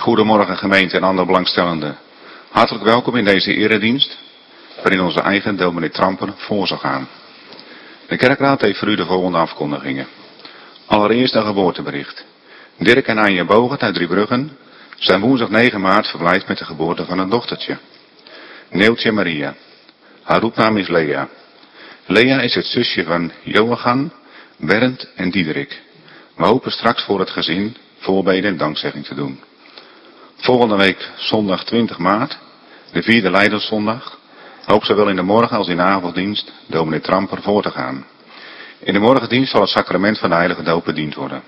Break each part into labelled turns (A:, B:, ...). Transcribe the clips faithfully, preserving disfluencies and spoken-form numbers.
A: Goedemorgen gemeente en andere belangstellenden. Hartelijk welkom in deze eredienst, waarin onze eigen dominee Tramper voor zal gaan. De kerkraad heeft voor u de volgende afkondigingen. Allereerst een geboortebericht. Dirk en Anja Bogert uit Driebruggen zijn woensdag negen maart verblijd met de geboorte van een dochtertje. Neeltje Maria. Haar roepnaam is Lea. Lea is het zusje van Joachim, Bernd en Diederik. We hopen straks voor het gezin voorbeden en dankzegging te doen. Volgende week zondag twintig maart, de vierde Leiderszondag, hoopt zowel in de morgen als in de avonddienst dominee Tramper voor te gaan. In de morgendienst zal het sacrament van de heilige doop bediend worden.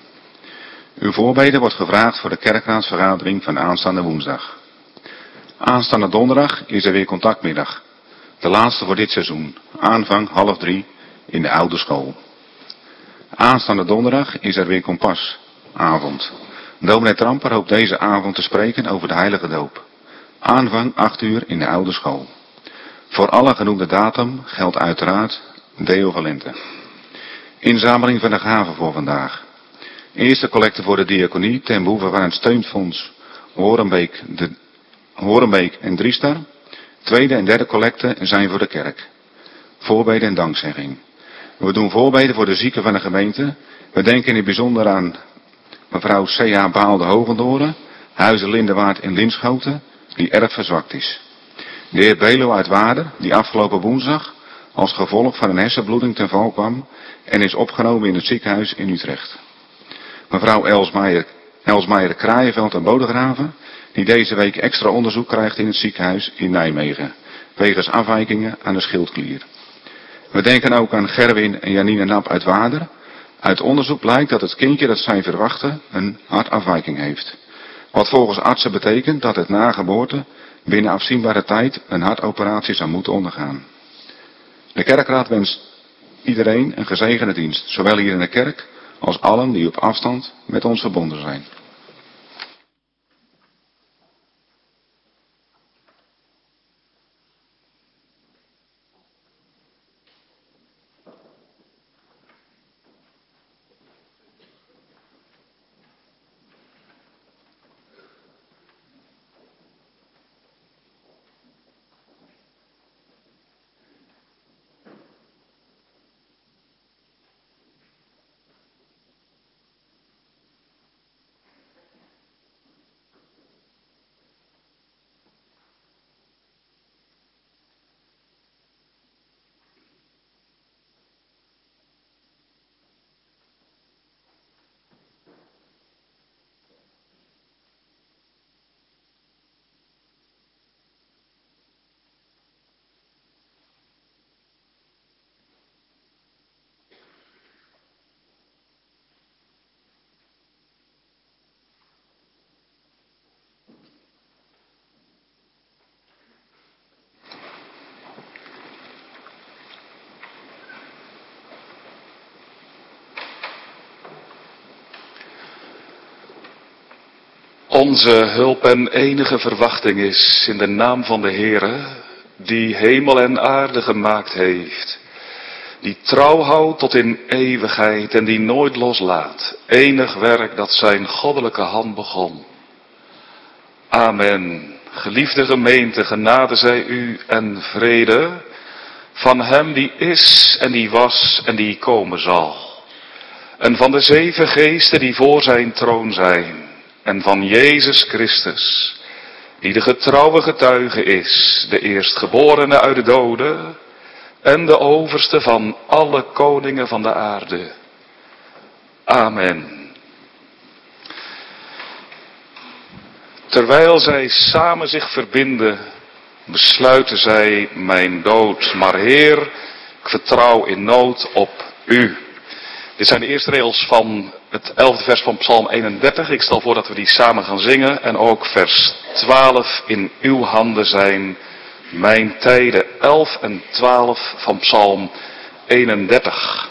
A: Uw voorbeden wordt gevraagd voor de kerkraadsvergadering van aanstaande woensdag. Aanstaande donderdag is er weer contactmiddag. De laatste voor dit seizoen. Aanvang half drie in de oude school. Aanstaande donderdag is er weer kompasavond. Dominee Tramper hoopt deze avond te spreken over de heilige doop. Aanvang acht uur in de oude school. Voor alle genoemde datum geldt uiteraard Deo Valente. Inzameling van de gaven voor vandaag. Eerste collecte voor de diaconie ten behoeve van het steunfonds Horenbeek, de, Horenbeek en Driestar. Tweede en derde collecte zijn voor de kerk. Voorbeden en dankzegging. We doen voorbeden voor de zieken van de gemeente. We denken in het bijzonder aan mevrouw C H Baal de Hogendoren, Huizen Lindewaard in Linschoten, die erg verzwakt is. De heer Belo uit Waarder, die afgelopen woensdag als gevolg van een hersenbloeding ten val kwam en is opgenomen in het ziekenhuis in Utrecht. Mevrouw Elsmeijer, Elsmeijer Kraaienveld en Bodegraven, die deze week extra onderzoek krijgt in het ziekenhuis in Nijmegen, wegens afwijkingen aan de schildklier. We denken ook aan Gerwin en Janine Nap uit Waarder. Uit onderzoek blijkt dat het kindje dat zij verwachten een hartafwijking heeft. Wat volgens artsen betekent dat het na geboorte binnen afzienbare tijd een hartoperatie zou moeten ondergaan. De kerkraad wenst iedereen een gezegende dienst, zowel hier in de kerk als allen die op afstand met ons verbonden zijn.
B: Onze hulp en enige verwachting is in de naam van de Heere, die hemel en aarde gemaakt heeft, die trouw houdt tot in eeuwigheid en die nooit loslaat, enig werk dat zijn goddelijke hand begon. Amen. Geliefde gemeente, genade zij u en vrede van hem die is en die was en die komen zal. En van de zeven geesten die voor zijn troon zijn. En van Jezus Christus, die de getrouwe getuige is, de eerstgeborene uit de doden en de overste van alle koningen van de aarde. Amen. Terwijl zij samen zich verbinden, besluiten zij mijn dood. Maar Heer, ik vertrouw in nood op u. Dit zijn de eerste regels van het elfde vers van Psalm eenendertig. Ik stel voor dat we die samen gaan zingen. En ook vers twaalf, in uw handen zijn mijn tijden. elf en twaalf van Psalm eenendertig.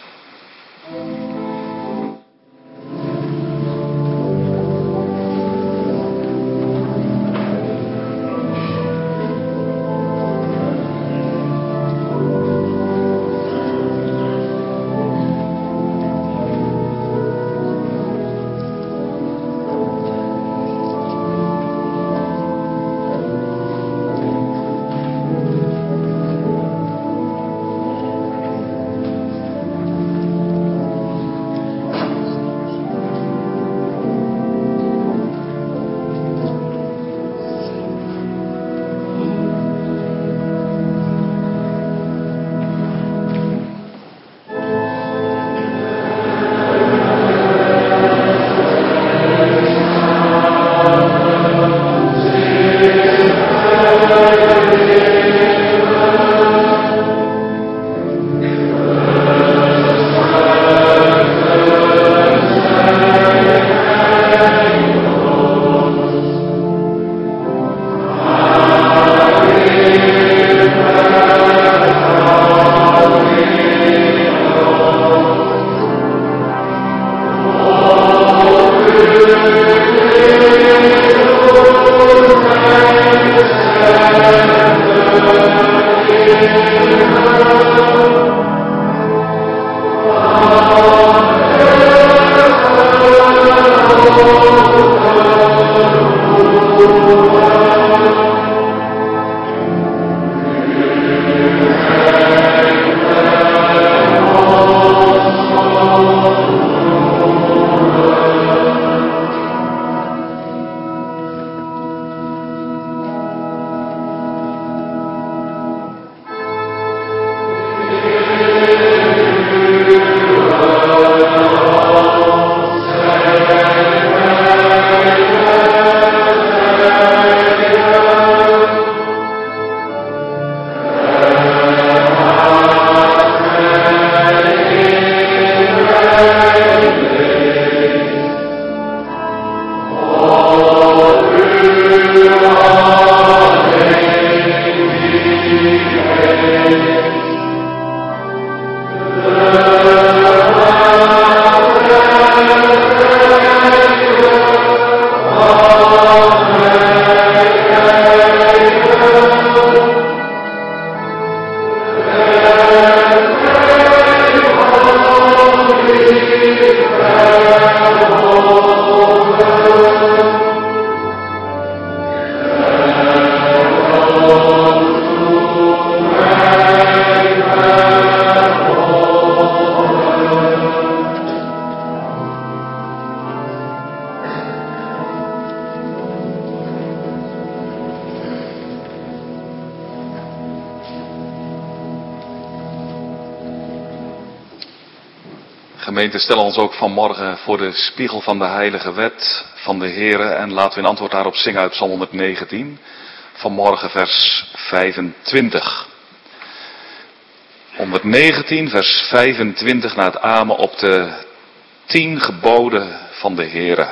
B: Gemeente, stellen ons ook vanmorgen voor de spiegel van de heilige wet van de Heere en laten we in antwoord daarop zingen uit Psalm honderdnegentien, vanmorgen vers vijfentwintig. honderdnegentien vers vijfentwintig na het amen op de tien geboden van de Heere.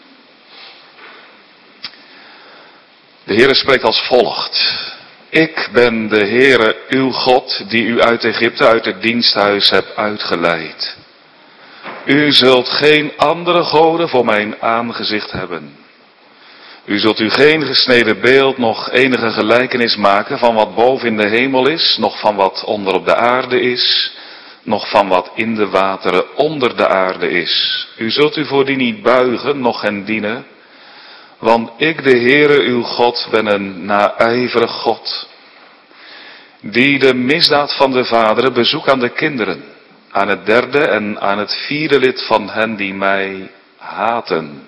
B: De Heere spreekt als volgt. Ik ben de Heere uw God die u uit Egypte, uit het diensthuis hebt uitgeleid. U zult geen andere goden voor mijn aangezicht hebben. U zult u geen gesneden beeld, nog enige gelijkenis maken van wat boven in de hemel is, nog van wat onder op de aarde is, nog van wat in de wateren onder de aarde is. U zult u voor die niet buigen, noch hen dienen, want ik, de Heere uw God, ben een naijverig God, die de misdaad van de vaderen bezoekt aan de kinderen, aan het derde en aan het vierde lid van hen die mij haten.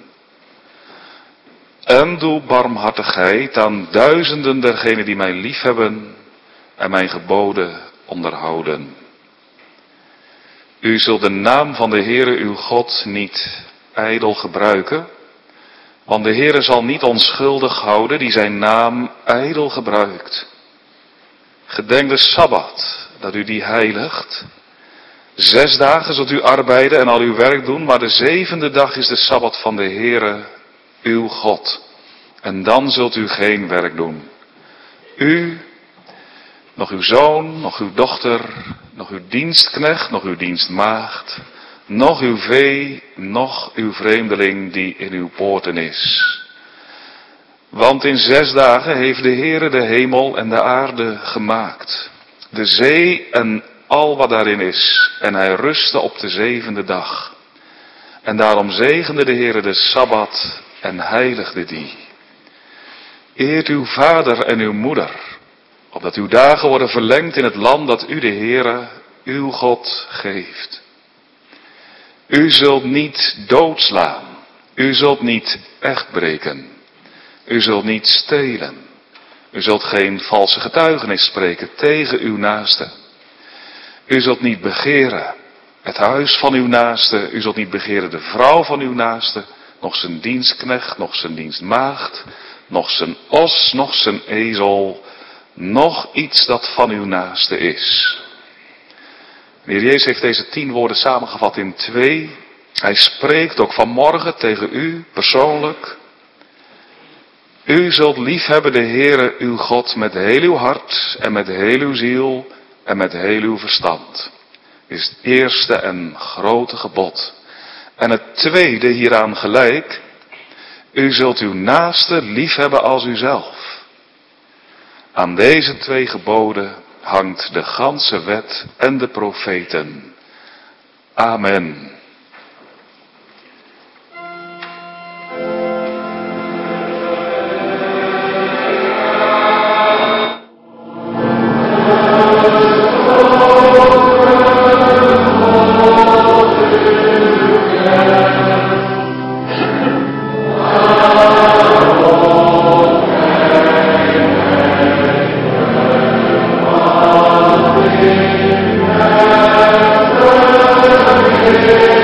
B: En doe barmhartigheid aan duizenden dergenen die mij liefhebben en mijn geboden onderhouden. U zult de naam van de Heere uw God niet ijdel gebruiken, want de Heere zal niet onschuldig houden die zijn naam ijdel gebruikt. Gedenk de Sabbat, dat u die heiligt. Zes dagen zult u arbeiden en al uw werk doen, maar de zevende dag is de Sabbat van de Heere, uw God. En dan zult u geen werk doen. U, nog uw zoon, nog uw dochter, nog uw dienstknecht, nog uw dienstmaagd, nog uw vee, nog uw vreemdeling die in uw poorten is. Want in zes dagen heeft de Heere de hemel en de aarde gemaakt, de zee en al wat daarin is, en hij rustte op de zevende dag. En daarom zegende de Heere de Sabbat en heiligde die. Eert uw vader en uw moeder, opdat uw dagen worden verlengd in het land dat u de Heere, uw God, geeft. U zult niet doodslaan, u zult niet echtbreken, u zult niet stelen, u zult geen valse getuigenis spreken tegen uw naaste. U zult niet begeren het huis van uw naaste, u zult niet begeren de vrouw van uw naaste, nog zijn dienstknecht, nog zijn dienstmaagd, nog zijn os, nog zijn ezel, nog iets dat van uw naaste is. De Heer Jezus heeft deze tien woorden samengevat in twee. Hij spreekt ook vanmorgen tegen u persoonlijk. U zult liefhebben de Heere uw God met heel uw hart en met heel uw ziel en met heel uw verstand. Dit is het eerste en grote gebod. En het tweede hieraan gelijk. U zult uw naaste liefhebben als uzelf. Aan deze twee geboden hangt de ganse wet en de profeten. Amen.
C: Amen.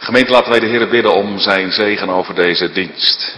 B: Gemeente, laten wij de Heer bidden om zijn zegen over deze dienst.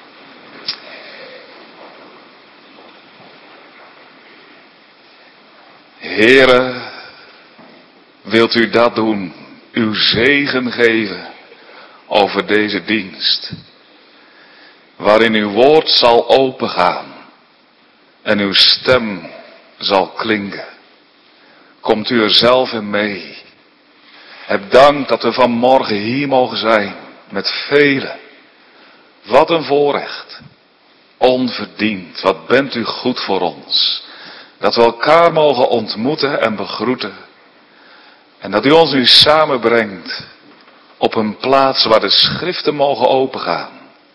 B: Heere, wilt u dat doen? Uw zegen geven over deze dienst. Waarin uw woord zal opengaan en uw stem zal klinken. Komt u er zelf in mee. Heb dank dat we vanmorgen hier mogen zijn met velen. Wat een voorrecht. Onverdiend. Wat bent u goed voor ons. Dat we elkaar mogen ontmoeten en begroeten. En dat u ons nu samenbrengt op een plaats waar de schriften mogen opengaan.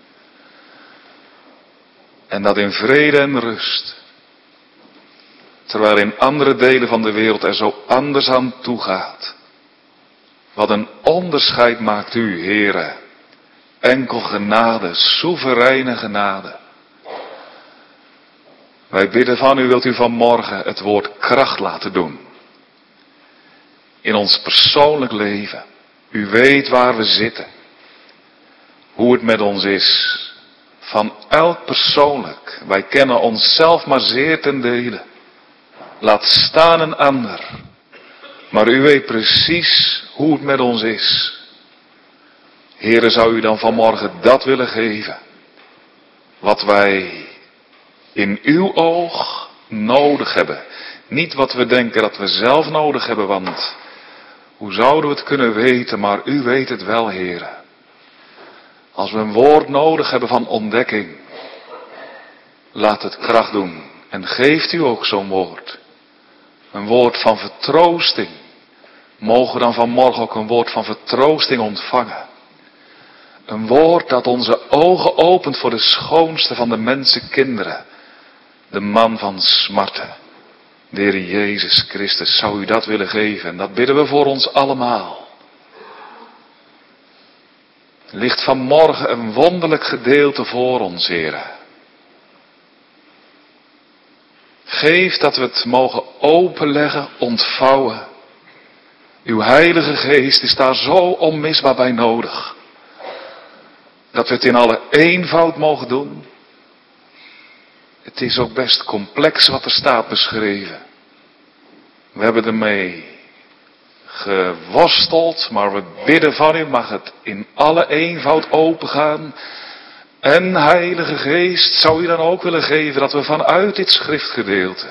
B: En dat in vrede en rust. Terwijl in andere delen van de wereld er zo anders aan toe gaat. Wat een onderscheid maakt u, Heere. Enkel genade, soevereine genade. Wij bidden van u, wilt u vanmorgen het woord kracht laten doen. In ons persoonlijk leven. U weet waar we zitten. Hoe het met ons is. Van elk persoonlijk. Wij kennen onszelf maar zeer ten dele. Laat staan een ander. Maar u weet precies hoe het met ons is. Heere, zou u dan vanmorgen dat willen geven. Wat wij in uw oog nodig hebben. Niet wat we denken dat we zelf nodig hebben, want hoe zouden we het kunnen weten, maar u weet het wel, Heere. Als we een woord nodig hebben van ontdekking, laat het kracht doen. En geeft u ook zo'n woord. Een woord van vertroosting. Mogen we dan vanmorgen ook een woord van vertroosting ontvangen. Een woord dat onze ogen opent voor de schoonste van de mensenkinderen. De man van smarten. De Heer Jezus Christus, zou u dat willen geven? En dat bidden we voor ons allemaal. Er ligt vanmorgen een wonderlijk gedeelte voor ons, Heer. Geef dat we het mogen openleggen, ontvouwen. Uw Heilige Geest is daar zo onmisbaar bij nodig. Dat we het in alle eenvoud mogen doen. Het is ook best complex wat er staat beschreven. We hebben ermee geworsteld, maar we bidden van u, mag het in alle eenvoud opengaan. En Heilige Geest, zou u dan ook willen geven dat we vanuit dit schriftgedeelte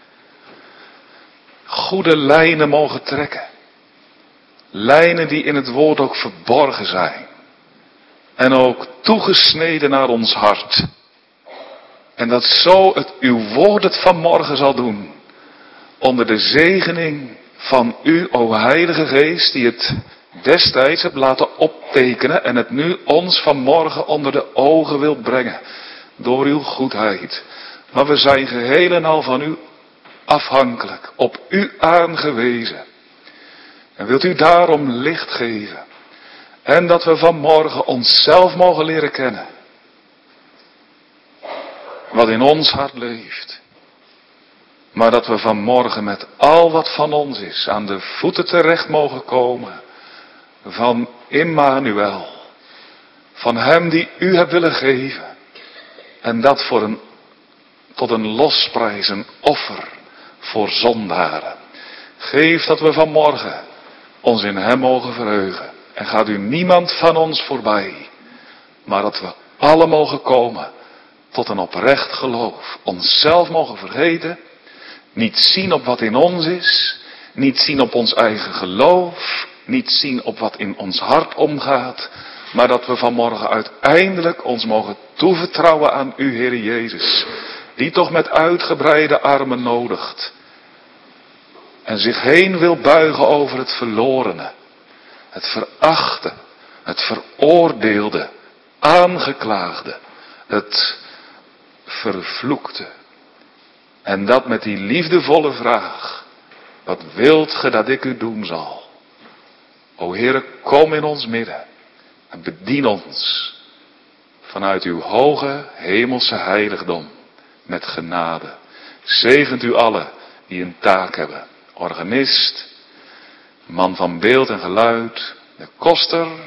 B: goede lijnen mogen trekken. Lijnen die in het woord ook verborgen zijn. En ook toegesneden naar ons hart. En dat zo het uw woord het vanmorgen zal doen. Onder de zegening van u, o Heilige Geest, die het destijds hebt laten optekenen en het nu ons vanmorgen onder de ogen wilt brengen. Door uw goedheid. Maar we zijn geheel en al van u afhankelijk. Op u aangewezen. En wilt u daarom licht geven. En dat we vanmorgen onszelf mogen leren kennen. Wat in ons hart leeft. Maar dat we vanmorgen met al wat van ons is aan de voeten terecht mogen komen. Van Immanuel. Van hem die u hebt willen geven. En dat voor een, tot een losprijs, een offer voor zondaren. Geef dat we vanmorgen ons in hem mogen verheugen. En gaat u niemand van ons voorbij. Maar dat we alle mogen komen tot een oprecht geloof. Onszelf mogen vergeten. Niet zien op wat in ons is. Niet zien op ons eigen geloof. Niet zien op wat in ons hart omgaat. Maar dat we vanmorgen uiteindelijk ons mogen toevertrouwen aan u, Heer Jezus. Die toch met uitgebreide armen nodigt. En zich heen wil buigen over het verlorene. Het verachte. Het veroordeelde. Aangeklaagde. Het vervloekte. En dat met die liefdevolle vraag. Wat wilt ge dat ik u doen zal? O Heere, kom in ons midden. En bedien ons. Vanuit uw hoge hemelse heiligdom. Met genade. Zegent u allen die een taak hebben. Organist. Man van beeld en geluid. De koster.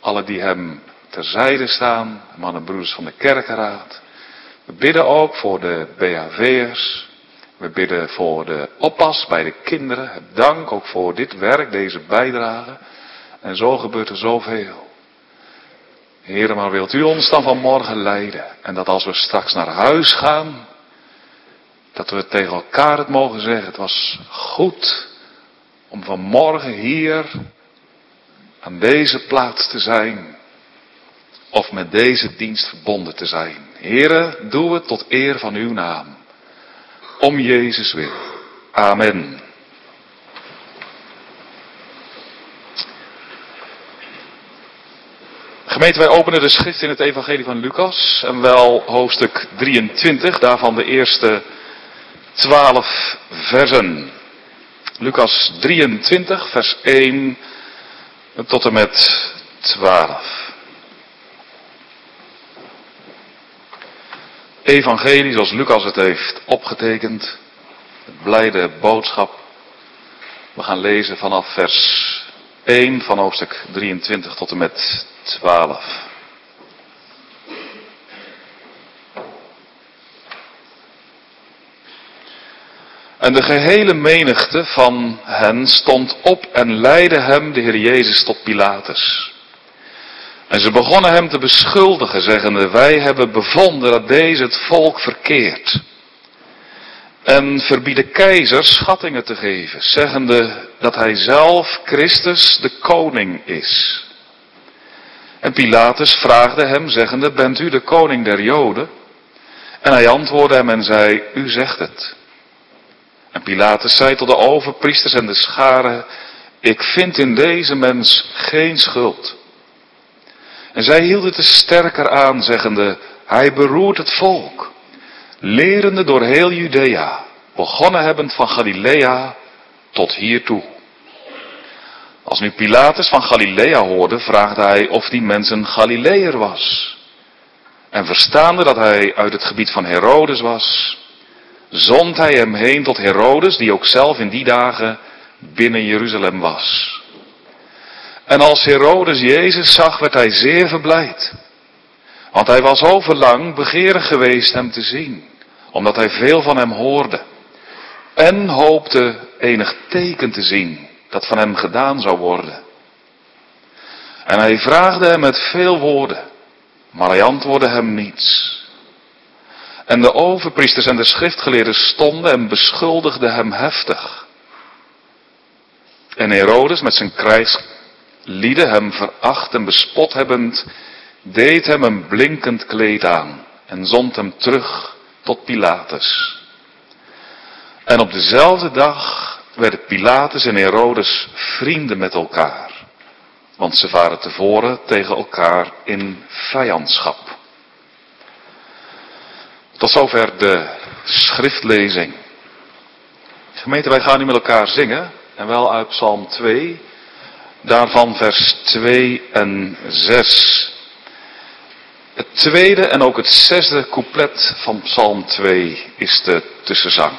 B: Alle die hem terzijde staan, mannen en broeders van de kerkenraad. We bidden ook voor de B H V'ers. We bidden voor de oppas bij de kinderen. Het dank ook voor dit werk, deze bijdrage. En zo gebeurt er zoveel. Heere, maar wilt u ons dan vanmorgen leiden? En dat als we straks naar huis gaan, dat we tegen elkaar het mogen zeggen. Het was goed om vanmorgen hier aan deze plaats te zijn. Of met deze dienst verbonden te zijn. Heere, doe het tot eer van uw naam. Om Jezus wil. Amen. Gemeente, wij openen de schrift in het evangelie van Lucas. En wel hoofdstuk drieëntwintig, daarvan de eerste twaalf versen. Lucas drieëntwintig, vers één tot en met twaalf. Evangelie zoals Lucas het heeft opgetekend. Het blijde boodschap. We gaan lezen vanaf vers één van hoofdstuk drieëntwintig tot en met twaalf. En de gehele menigte van hen stond op en leidde hem, de Heer Jezus, tot Pilatus. En ze begonnen hem te beschuldigen, zeggende, wij hebben bevonden dat deze het volk verkeert. En verbieden keizer schattingen te geven, zeggende dat hij zelf Christus de koning is. En Pilatus vraagde hem, zeggende, bent u de koning der Joden? En hij antwoordde hem en zei, u zegt het. En Pilatus zei tot de overpriesters en de scharen, ik vind in deze mens geen schuld. En zij hielden te sterker aan, zeggende, hij beroert het volk, lerende door heel Judea, begonnen hebbend van Galilea tot hiertoe. Als nu Pilatus van Galilea hoorde, vraagde hij of die mens een Galileër was. En verstaande dat hij uit het gebied van Herodes was, zond hij hem heen tot Herodes, die ook zelf in die dagen binnen Jeruzalem was. En als Herodes Jezus zag, werd hij zeer verblijd. Want hij was overlang begeerig geweest hem te zien, omdat hij veel van hem hoorde. En hoopte enig teken te zien, dat van hem gedaan zou worden. En hij vraagde hem met veel woorden, maar hij antwoordde hem niets. En de overpriesters en de schriftgeleerden stonden en beschuldigden hem heftig. En Herodes met zijn krijgslieden hem veracht en bespot hebbend, deed hem een blinkend kleed aan en zond hem terug tot Pilatus. En op dezelfde dag werden Pilatus en Herodes vrienden met elkaar, want ze waren tevoren tegen elkaar in vijandschap. Tot zover de schriftlezing. Gemeente, wij gaan nu met elkaar zingen, en wel uit Psalm twee, daarvan vers twee en zes. Het tweede en ook het zesde couplet van Psalm twee is de tussenzang.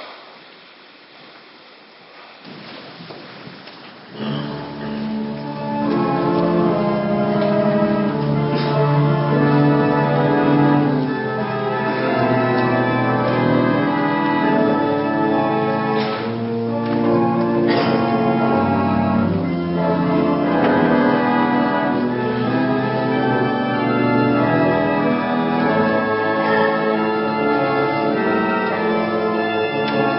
C: Thank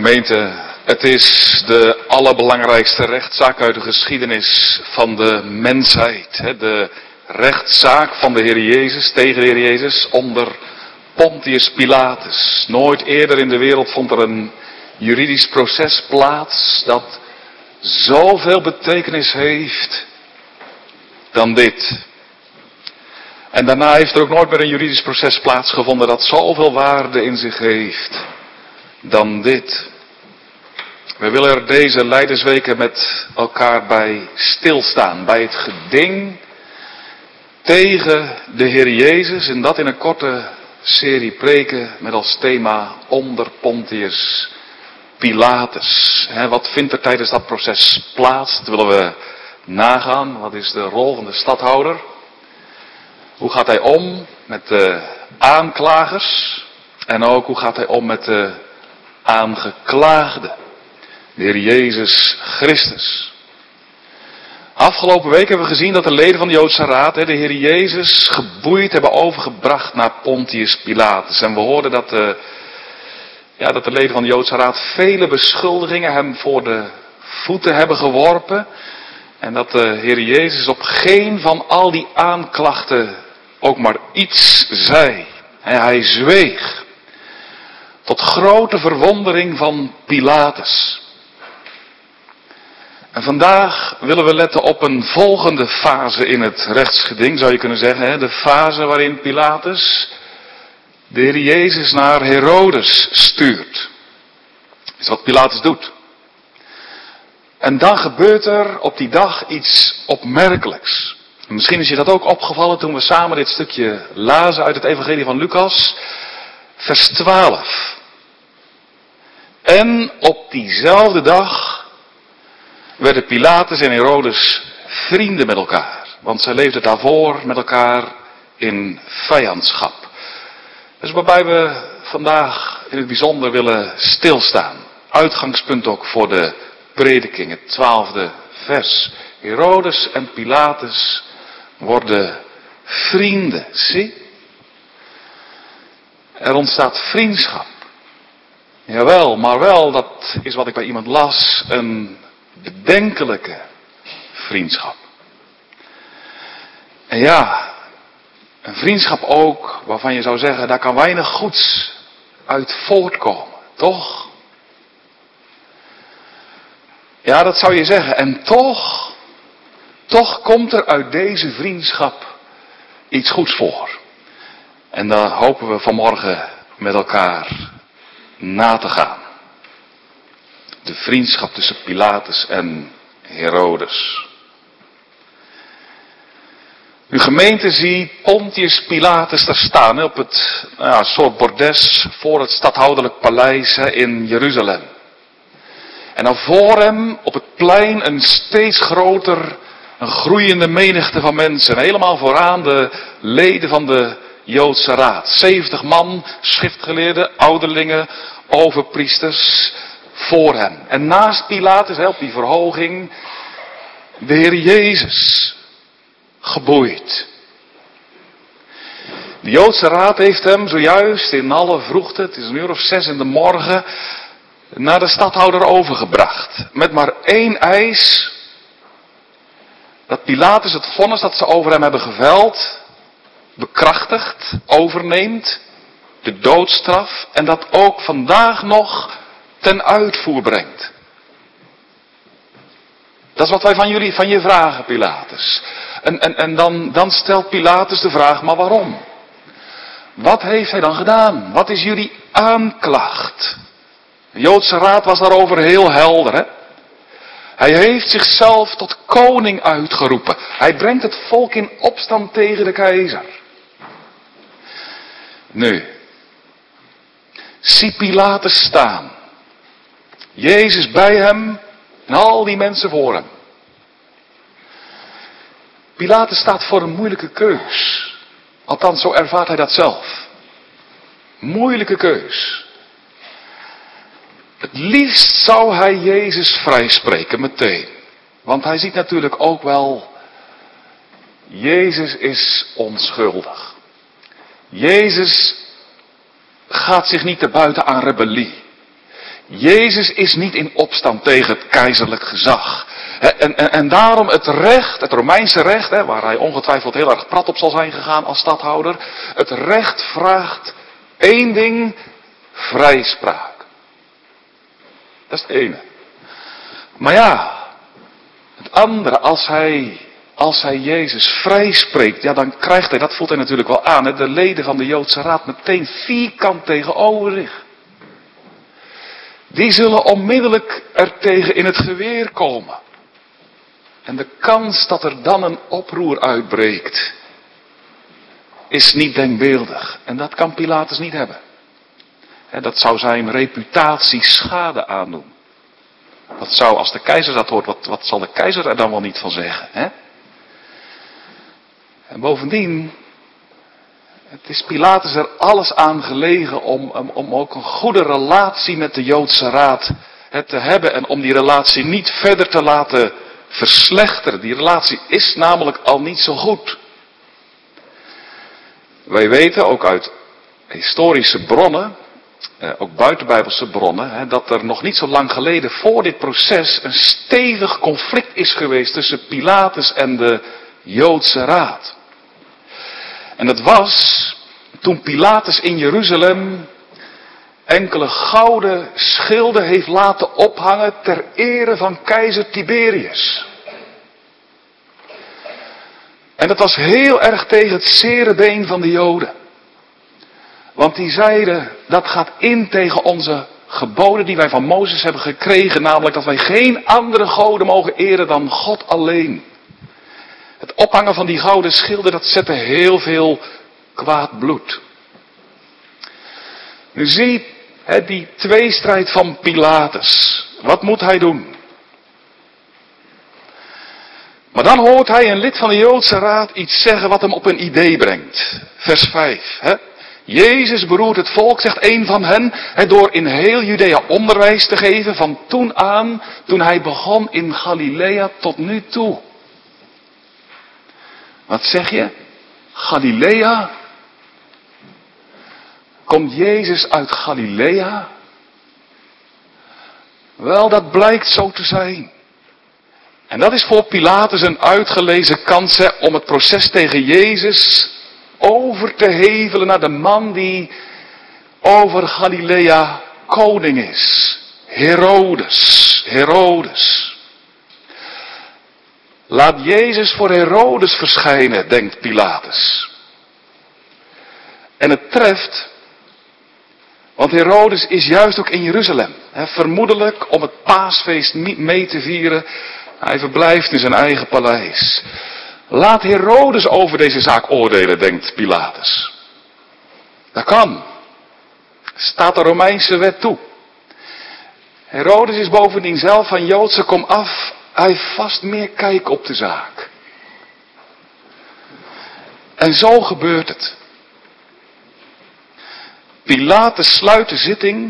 B: Gemeente, het is de allerbelangrijkste rechtszaak uit de geschiedenis van de mensheid. De rechtszaak van de Heer Jezus tegen de Heer Jezus onder Pontius Pilatus. Nooit eerder in de wereld vond er een juridisch proces plaats dat zoveel betekenis heeft dan dit. En daarna heeft er ook nooit meer een juridisch proces plaatsgevonden dat zoveel waarde in zich heeft dan dit. We willen er deze Leidersweken met elkaar bij stilstaan, bij het geding tegen de Heer Jezus, en dat in een korte serie preken met als thema onder Pontius Pilatus. He, wat vindt er tijdens dat proces plaats? Dat willen we nagaan. Wat is de rol van de stadhouder? Hoe gaat hij om met de aanklagers? En ook hoe gaat hij om met de aangeklaagde? De Heer Jezus Christus. Afgelopen week hebben we gezien dat de leden van de Joodse Raad de Heer Jezus geboeid hebben overgebracht naar Pontius Pilatus. En we hoorden dat de, ja, dat de leden van de Joodse Raad vele beschuldigingen hem voor de voeten hebben geworpen. En dat de Heer Jezus op geen van al die aanklachten ook maar iets zei. En hij zweeg. Tot grote verwondering van Pilatus. En vandaag willen we letten op een volgende fase in het rechtsgeding, zou je kunnen zeggen. Hè? De fase waarin Pilatus de Heer Jezus naar Herodes stuurt. Dat is wat Pilatus doet. En dan gebeurt er op die dag iets opmerkelijks. En misschien is je dat ook opgevallen toen we samen dit stukje lazen uit het evangelie van Lucas, vers twaalf. En op diezelfde dag werden Pilatus en Herodes vrienden met elkaar. Want zij leefden daarvoor met elkaar in vijandschap. Dus waarbij we vandaag in het bijzonder willen stilstaan. Uitgangspunt ook voor de prediking, het twaalfde vers. Herodes en Pilatus worden vrienden. Zie? Er ontstaat vriendschap. Jawel, maar wel, dat is wat ik bij iemand las, een bedenkelijke vriendschap. En ja, een vriendschap ook waarvan je zou zeggen, daar kan weinig goeds uit voortkomen, toch? Ja, dat zou je zeggen. En toch, toch komt er uit deze vriendschap iets goeds voor. En daar hopen we vanmorgen met elkaar na te gaan. De vriendschap tussen Pilatus en Herodes. Uw gemeente ziet Pontius Pilatus daar staan op het nou ja, soort bordes voor het stadhouderlijk paleis in Jeruzalem. En dan voor hem op het plein een steeds groter, een groeiende menigte van mensen. En helemaal vooraan de leden van de Joodse Raad. zeventig man, schriftgeleerden, ouderlingen, overpriesters voor hem. En naast Pilatus, op die verhoging, de Heer Jezus, geboeid. De Joodse Raad heeft hem zojuist in alle vroegte, het is een uur of zes in de morgen, naar de stadhouder overgebracht. Met maar één eis, dat Pilatus het vonnis dat ze over hem hebben geveld, bekrachtigt, overneemt, de doodstraf, en dat ook vandaag nog ten uitvoer brengt. Dat is wat wij van jullie, van je vragen, Pilatus. En, en, en dan, dan stelt Pilatus de vraag, maar waarom? Wat heeft hij dan gedaan? Wat is jullie aanklacht? De Joodse Raad was daarover heel helder, hè? Hij heeft zichzelf tot koning uitgeroepen. Hij brengt het volk in opstand tegen de keizer. Nu, zie Pilatus staan. Jezus bij hem en al die mensen voor hem. Pilatus staat voor een moeilijke keus. Althans, zo ervaart hij dat zelf. Moeilijke keus. Het liefst zou hij Jezus vrijspreken meteen. Want hij ziet natuurlijk ook wel, Jezus is onschuldig. Jezus gaat zich niet te buiten aan rebellie. Jezus is niet in opstand tegen het keizerlijk gezag. En, en, en daarom het recht, het Romeinse recht, hè, waar hij ongetwijfeld heel erg prat op zal zijn gegaan als stadhouder. Het recht vraagt één ding, vrijspraak. Dat is het ene. Maar ja, het andere, als hij, als hij Jezus vrijspreekt, ja dan krijgt hij, dat voelt hij natuurlijk wel aan, hè, de leden van de Joodse Raad meteen vierkant tegenover zich. Die zullen onmiddellijk er tegen in het geweer komen. En de kans dat er dan een oproer uitbreekt, is niet denkbeeldig. En dat kan Pilatus niet hebben. En dat zou zijn reputatie schade aandoen. Wat zou, als de keizer dat hoort, wat, wat zal de keizer er dan wel niet van zeggen? Hè? En bovendien, het is Pilatus er alles aan gelegen om, om, om ook een goede relatie met de Joodse Raad te hebben. En om die relatie niet verder te laten verslechteren. Die relatie is namelijk al niet zo goed. Wij weten ook uit historische bronnen, eh, ook buitenbijbelse bronnen, hè, dat er nog niet zo lang geleden voor dit proces een stevig conflict is geweest tussen Pilatus en de Joodse Raad. En dat was toen Pilatus in Jeruzalem enkele gouden schilden heeft laten ophangen ter ere van keizer Tiberius. En dat was heel erg tegen het zere been van de Joden. Want die zeiden, dat gaat in tegen onze geboden die wij van Mozes hebben gekregen, namelijk dat wij geen andere goden mogen eren dan God alleen. Het ophangen van die gouden schilden, dat zette heel veel kwaad bloed. Nu zie je die tweestrijd van Pilatus. Wat moet hij doen? Maar dan hoort hij een lid van de Joodse Raad iets zeggen wat hem op een idee brengt. Vers vijf. Hè? Jezus beroert het volk, zegt een van hen, door in heel Judea onderwijs te geven van toen aan, toen hij begon in Galilea tot nu toe. Wat zeg je? Galilea? Komt Jezus uit Galilea? Wel, dat blijkt zo te zijn. En dat is voor Pilatus een uitgelezen kans hè, om het proces tegen Jezus over te hevelen naar de man die over Galilea koning is. Herodes. Herodes. Laat Jezus voor Herodes verschijnen, denkt Pilatus. En het treft, want Herodes is juist ook in Jeruzalem. Hè, vermoedelijk om het paasfeest mee te vieren. Hij verblijft in zijn eigen paleis. Laat Herodes over deze zaak oordelen, denkt Pilatus. Dat kan. Staat de Romeinse wet toe. Herodes is bovendien zelf van Joodse komaf. Hij heeft vast meer kijk op de zaak. En zo gebeurt het. Pilatus sluit de zitting.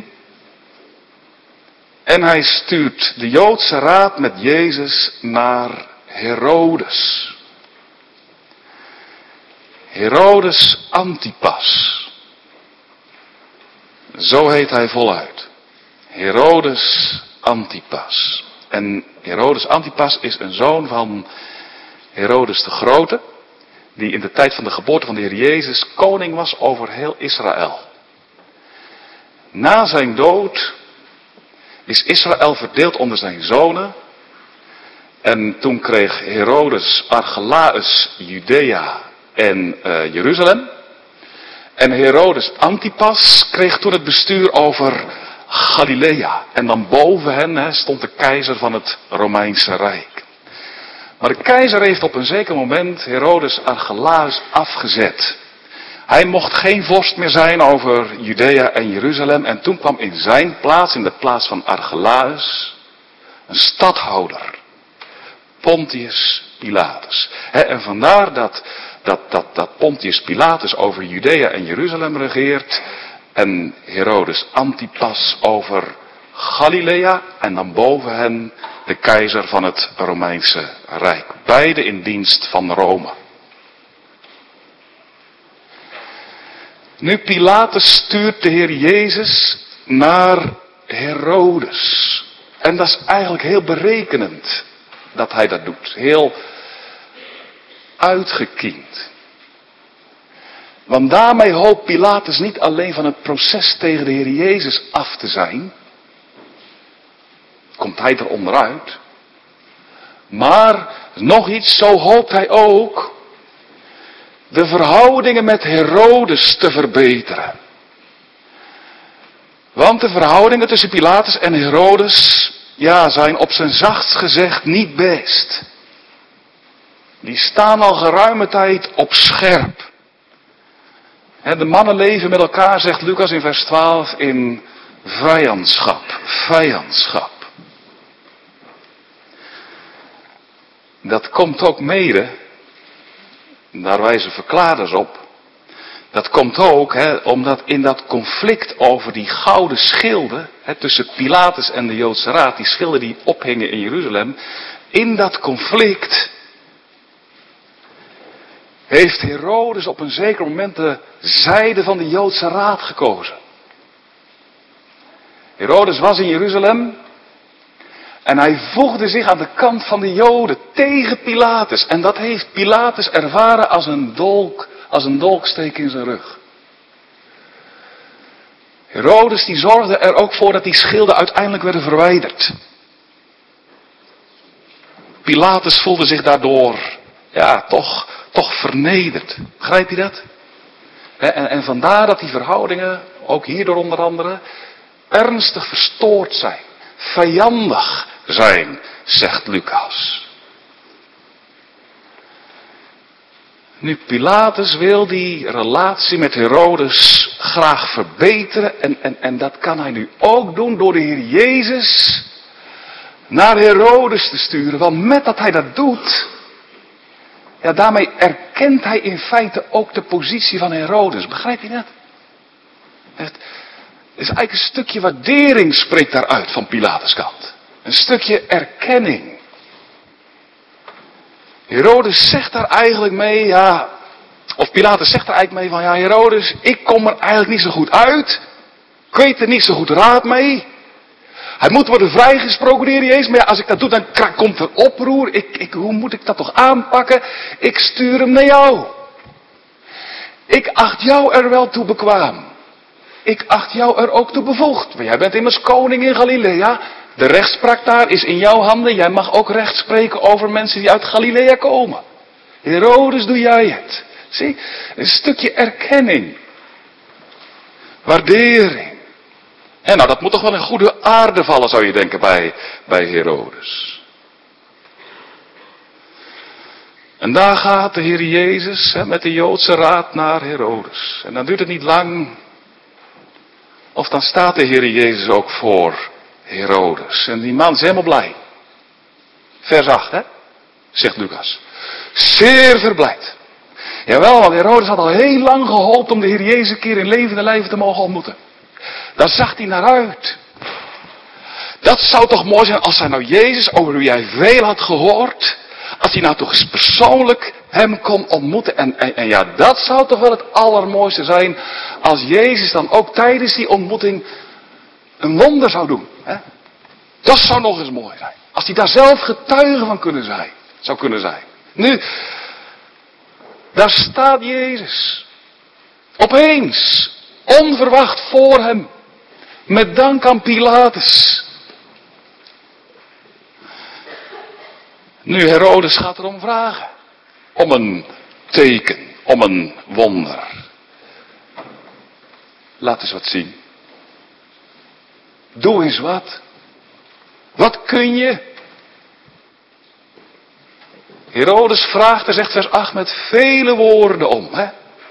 B: En hij stuurt de Joodse Raad met Jezus naar Herodes. Herodes Antipas. Zo heet hij voluit. Herodes Antipas. En Herodes Antipas is een zoon van Herodes de Grote, die in de tijd van de geboorte van de Heer Jezus koning was over heel Israël. Na zijn dood is Israël verdeeld onder zijn zonen. En toen kreeg Herodes Archelaus Judea en uh, Jeruzalem. En Herodes Antipas kreeg toen het bestuur over Galilea. En dan boven hen hè, stond de keizer van het Romeinse Rijk. Maar de keizer heeft op een zeker moment Herodes Archelaus afgezet. Hij mocht geen vorst meer zijn over Judea en Jeruzalem. En toen kwam in zijn plaats, in de plaats van Archelaus, een stadhouder. Pontius Pilatus. He, en vandaar dat, dat, dat, dat Pontius Pilatus over Judea en Jeruzalem regeert. En Herodes Antipas over Galilea. En dan boven hen de keizer van het Romeinse Rijk. Beide in dienst van Rome. Nu Pilatus stuurt de Heer Jezus naar Herodes. En dat is eigenlijk heel berekenend dat hij dat doet. Heel uitgekiend. Want daarmee hoopt Pilatus niet alleen van het proces tegen de Heer Jezus af te zijn. Komt hij er onderuit. Maar nog iets, zo hoopt hij ook de verhoudingen met Herodes te verbeteren. Want de verhoudingen tussen Pilatus en Herodes, ja, zijn op zijn zachtst gezegd niet best. Die staan al geruime tijd op scherp. De mannen leven met elkaar, zegt Lucas in vers twaalf, in vijandschap. Vijandschap. Dat komt ook mede, daar wijzen verklaarders op. Dat komt ook hè, omdat in dat conflict over die gouden schilden, hè, tussen Pilatus en de Joodse Raad, die schilden die ophingen in Jeruzalem. In dat conflict heeft Herodes op een zeker moment de zijde van de Joodse Raad gekozen. Herodes was in Jeruzalem en hij voegde zich aan de kant van de Joden tegen Pilatus. En dat heeft Pilatus ervaren als een dolk, als een dolksteek in zijn rug. Herodes die zorgde er ook voor dat die schilden uiteindelijk werden verwijderd. Pilatus voelde zich daardoor, ja, toch, toch vernederd. Begrijp je dat? En, en vandaar dat die verhoudingen, ook hierdoor onder andere, ernstig verstoord zijn. Vijandig zijn, zegt Lucas. Nu, Pilatus wil die relatie met Herodes graag verbeteren. En, en, en dat kan hij nu ook doen door de Heer Jezus naar Herodes te sturen. Want met dat hij dat doet, ja, daarmee erkent hij in feite ook de positie van Herodes. Begrijp je dat? Het is eigenlijk een stukje waardering spreekt daaruit van Pilatus' kant. Een stukje erkenning. Herodes zegt daar eigenlijk mee, ja, of Pilatus zegt er eigenlijk mee van, ja Herodes, ik kom er eigenlijk niet zo goed uit. Ik weet er niet zo goed raad mee. Hij moet worden vrijgesproken, de Heer Jezus, maar ja, als ik dat doe, dan komt er oproer. Ik, ik, hoe moet ik dat toch aanpakken? Ik stuur hem naar jou. Ik acht jou er wel toe bekwaam. Ik acht jou er ook toe bevoegd. Want jij bent immers koning in Galilea. De rechtspraak daar is in jouw handen. Jij mag ook recht spreken over mensen die uit Galilea komen. Herodes, doe jij het. Zie, een stukje erkenning. Waardering. En nou, dat moet toch wel in goede aarde vallen, zou je denken, bij, bij Herodes. En daar gaat de Heer Jezus hè, met de Joodse raad naar Herodes. En dan duurt het niet lang. Of dan staat de Heer Jezus ook voor Herodes. En die man is helemaal blij. Vers acht, hè? Zegt Lucas. Zeer verblijd. Jawel, want Herodes had al heel lang gehoopt om de Heer Jezus een keer in levende lijven te mogen ontmoeten. Daar zag hij naar uit. Dat zou toch mooi zijn als hij nou Jezus, over wie hij veel had gehoord, als hij nou toch eens persoonlijk hem kon ontmoeten. En, en, en ja, dat zou toch wel het allermooiste zijn, als Jezus dan ook tijdens die ontmoeting een wonder zou doen. Hè? Dat zou nog eens mooi zijn. Als hij daar zelf getuige van kunnen zijn, zou kunnen zijn. Nu, daar staat Jezus. Opeens, onverwacht voor hem. Met dank aan Pilatus. Nu, Herodes gaat erom vragen. Om een teken, om een wonder. Laat eens wat zien. Doe eens wat. Wat kun je? Herodes vraagt, er zegt vers acht, met vele woorden om. Hè?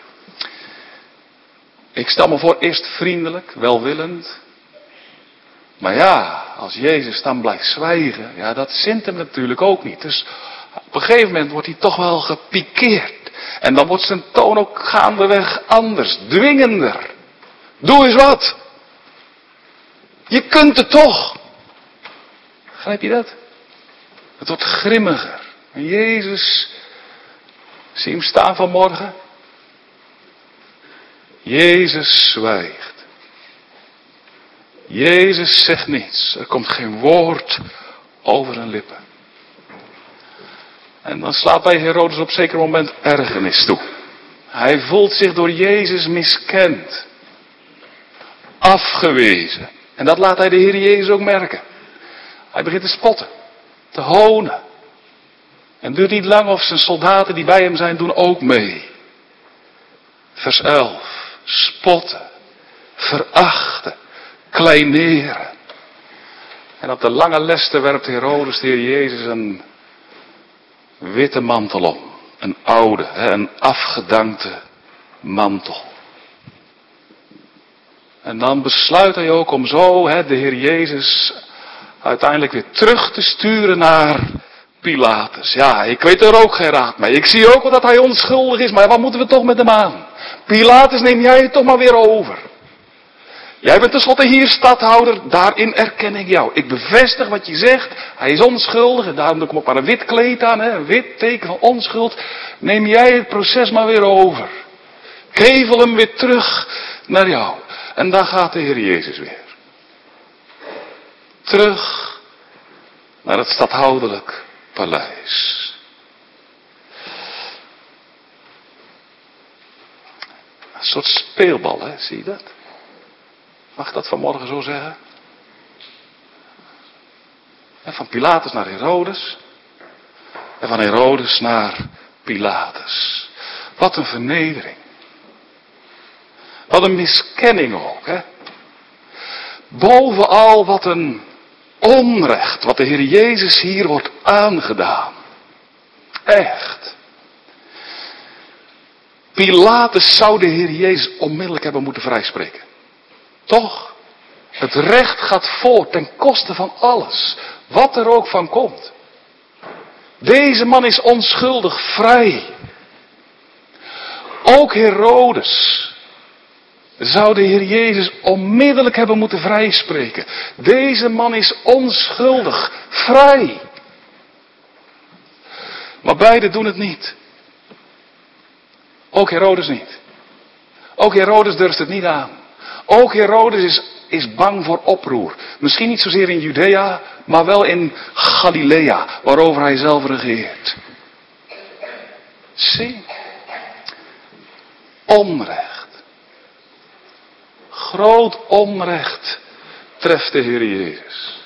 B: Ik stel me voor eerst vriendelijk, welwillend. Maar ja, als Jezus dan blijft zwijgen, ja, dat zint hem natuurlijk ook niet. Dus op een gegeven moment wordt hij toch wel gepikeerd. En dan wordt zijn toon ook gaandeweg anders, dwingender. Doe eens wat. Je kunt het toch. Begrijp je dat? Het wordt grimmiger. En Jezus, zie hem staan vanmorgen. Jezus zwijgt. Jezus zegt niets. Er komt geen woord over zijn lippen. En dan slaat bij Herodes op een zeker moment ergernis toe. Hij voelt zich door Jezus miskend. Afgewezen. En dat laat hij de Heer Jezus ook merken. Hij begint te spotten. Te honen. En het duurt niet lang of zijn soldaten die bij hem zijn doen ook mee. Vers elf. Spotten. Verachten. Kleineren. En op de lange leste werpt Herodes de Heer Jezus een witte mantel om. Een oude, een afgedankte mantel. En dan besluit hij ook om zo de Heer Jezus uiteindelijk weer terug te sturen naar Pilatus. Ja, ik weet er ook geen raad mee. Ik zie ook wel dat hij onschuldig is, maar wat moeten we toch met hem aan? Pilatus, neem jij het toch maar weer over. Jij bent tenslotte hier stadhouder, daarin erken ik jou. Ik bevestig wat je zegt, hij is onschuldig en daarom doe ik hem ook maar een wit kleed aan, hè, een wit teken van onschuld. Neem jij het proces maar weer over. Kevel hem weer terug naar jou. En daar gaat de Heer Jezus weer. Terug naar het stadhouderlijk paleis. Een soort speelbal, hè, zie je dat? Mag ik dat vanmorgen zo zeggen? En van Pilatus naar Herodes. En van Herodes naar Pilatus. Wat een vernedering. Wat een miskenning ook, hè. Bovenal wat een onrecht, wat de Heer Jezus hier wordt aangedaan. Echt. Pilatus zou de Heer Jezus onmiddellijk hebben moeten vrijspreken. Toch? Het recht gaat voor ten koste van alles. Wat er ook van komt. Deze man is onschuldig vrij. Ook Herodes zou de Heer Jezus onmiddellijk hebben moeten vrijspreken. Deze man is onschuldig vrij. Maar beide doen het niet. Ook Herodes niet. Ook Herodes durft het niet aan. Ook Herodes is, is bang voor oproer. Misschien niet zozeer in Judea, maar wel in Galilea, waarover hij zelf regeert. Zie. Onrecht. Groot onrecht treft de Heer Jezus.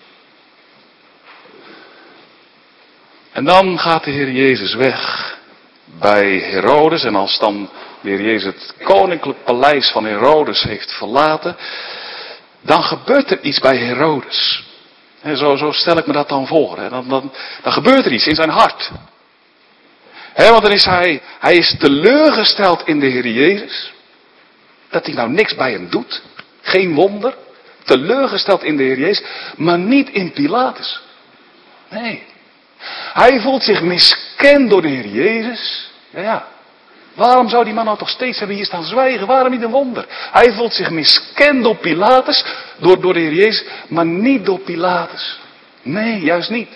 B: En dan gaat de Heer Jezus weg bij Herodes. En als dan de Heer Jezus het koninklijk paleis van Herodes heeft verlaten, dan gebeurt er iets bij Herodes. En zo, zo stel ik me dat dan voor. Hè. Dan, dan, dan gebeurt er iets in zijn hart. He, want dan is hij, hij is teleurgesteld in de Heer Jezus. Dat hij nou niks bij hem doet. Geen wonder. Teleurgesteld in de Heer Jezus. Maar niet in Pilatus. Nee. Hij voelt zich miskend door de Heer Jezus. Ja, ja. Waarom zou die man nou toch steeds hebben hier staan zwijgen? Waarom niet een wonder? Hij voelt zich miskend door Pilatus. Door, door de Heer Jezus. Maar niet door Pilatus. Nee, juist niet.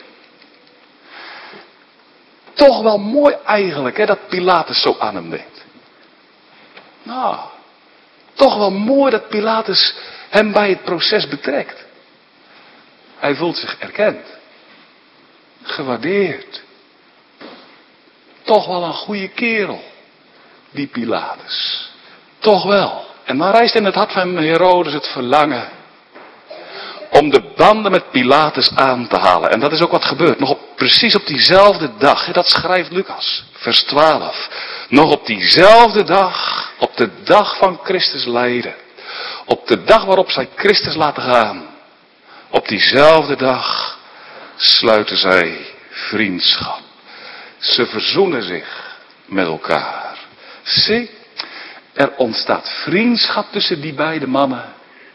B: Toch wel mooi eigenlijk, hè, dat Pilatus zo aan hem denkt. Nou, toch wel mooi dat Pilatus hem bij het proces betrekt. Hij voelt zich erkend. Gewaardeerd. Toch wel een goede kerel, die Pilatus. Toch wel. En dan rijst in het hart van Herodes het verlangen om de banden met Pilatus aan te halen. En dat is ook wat gebeurt. Nog op, precies op diezelfde dag. Hè, dat schrijft Lucas. Vers twaalf. Nog op diezelfde dag. Op de dag van Christus lijden. Op de dag waarop zij Christus laten gaan. Op diezelfde dag sluiten zij vriendschap. Ze verzoenen zich met elkaar. Zie, er ontstaat vriendschap tussen die beide mannen.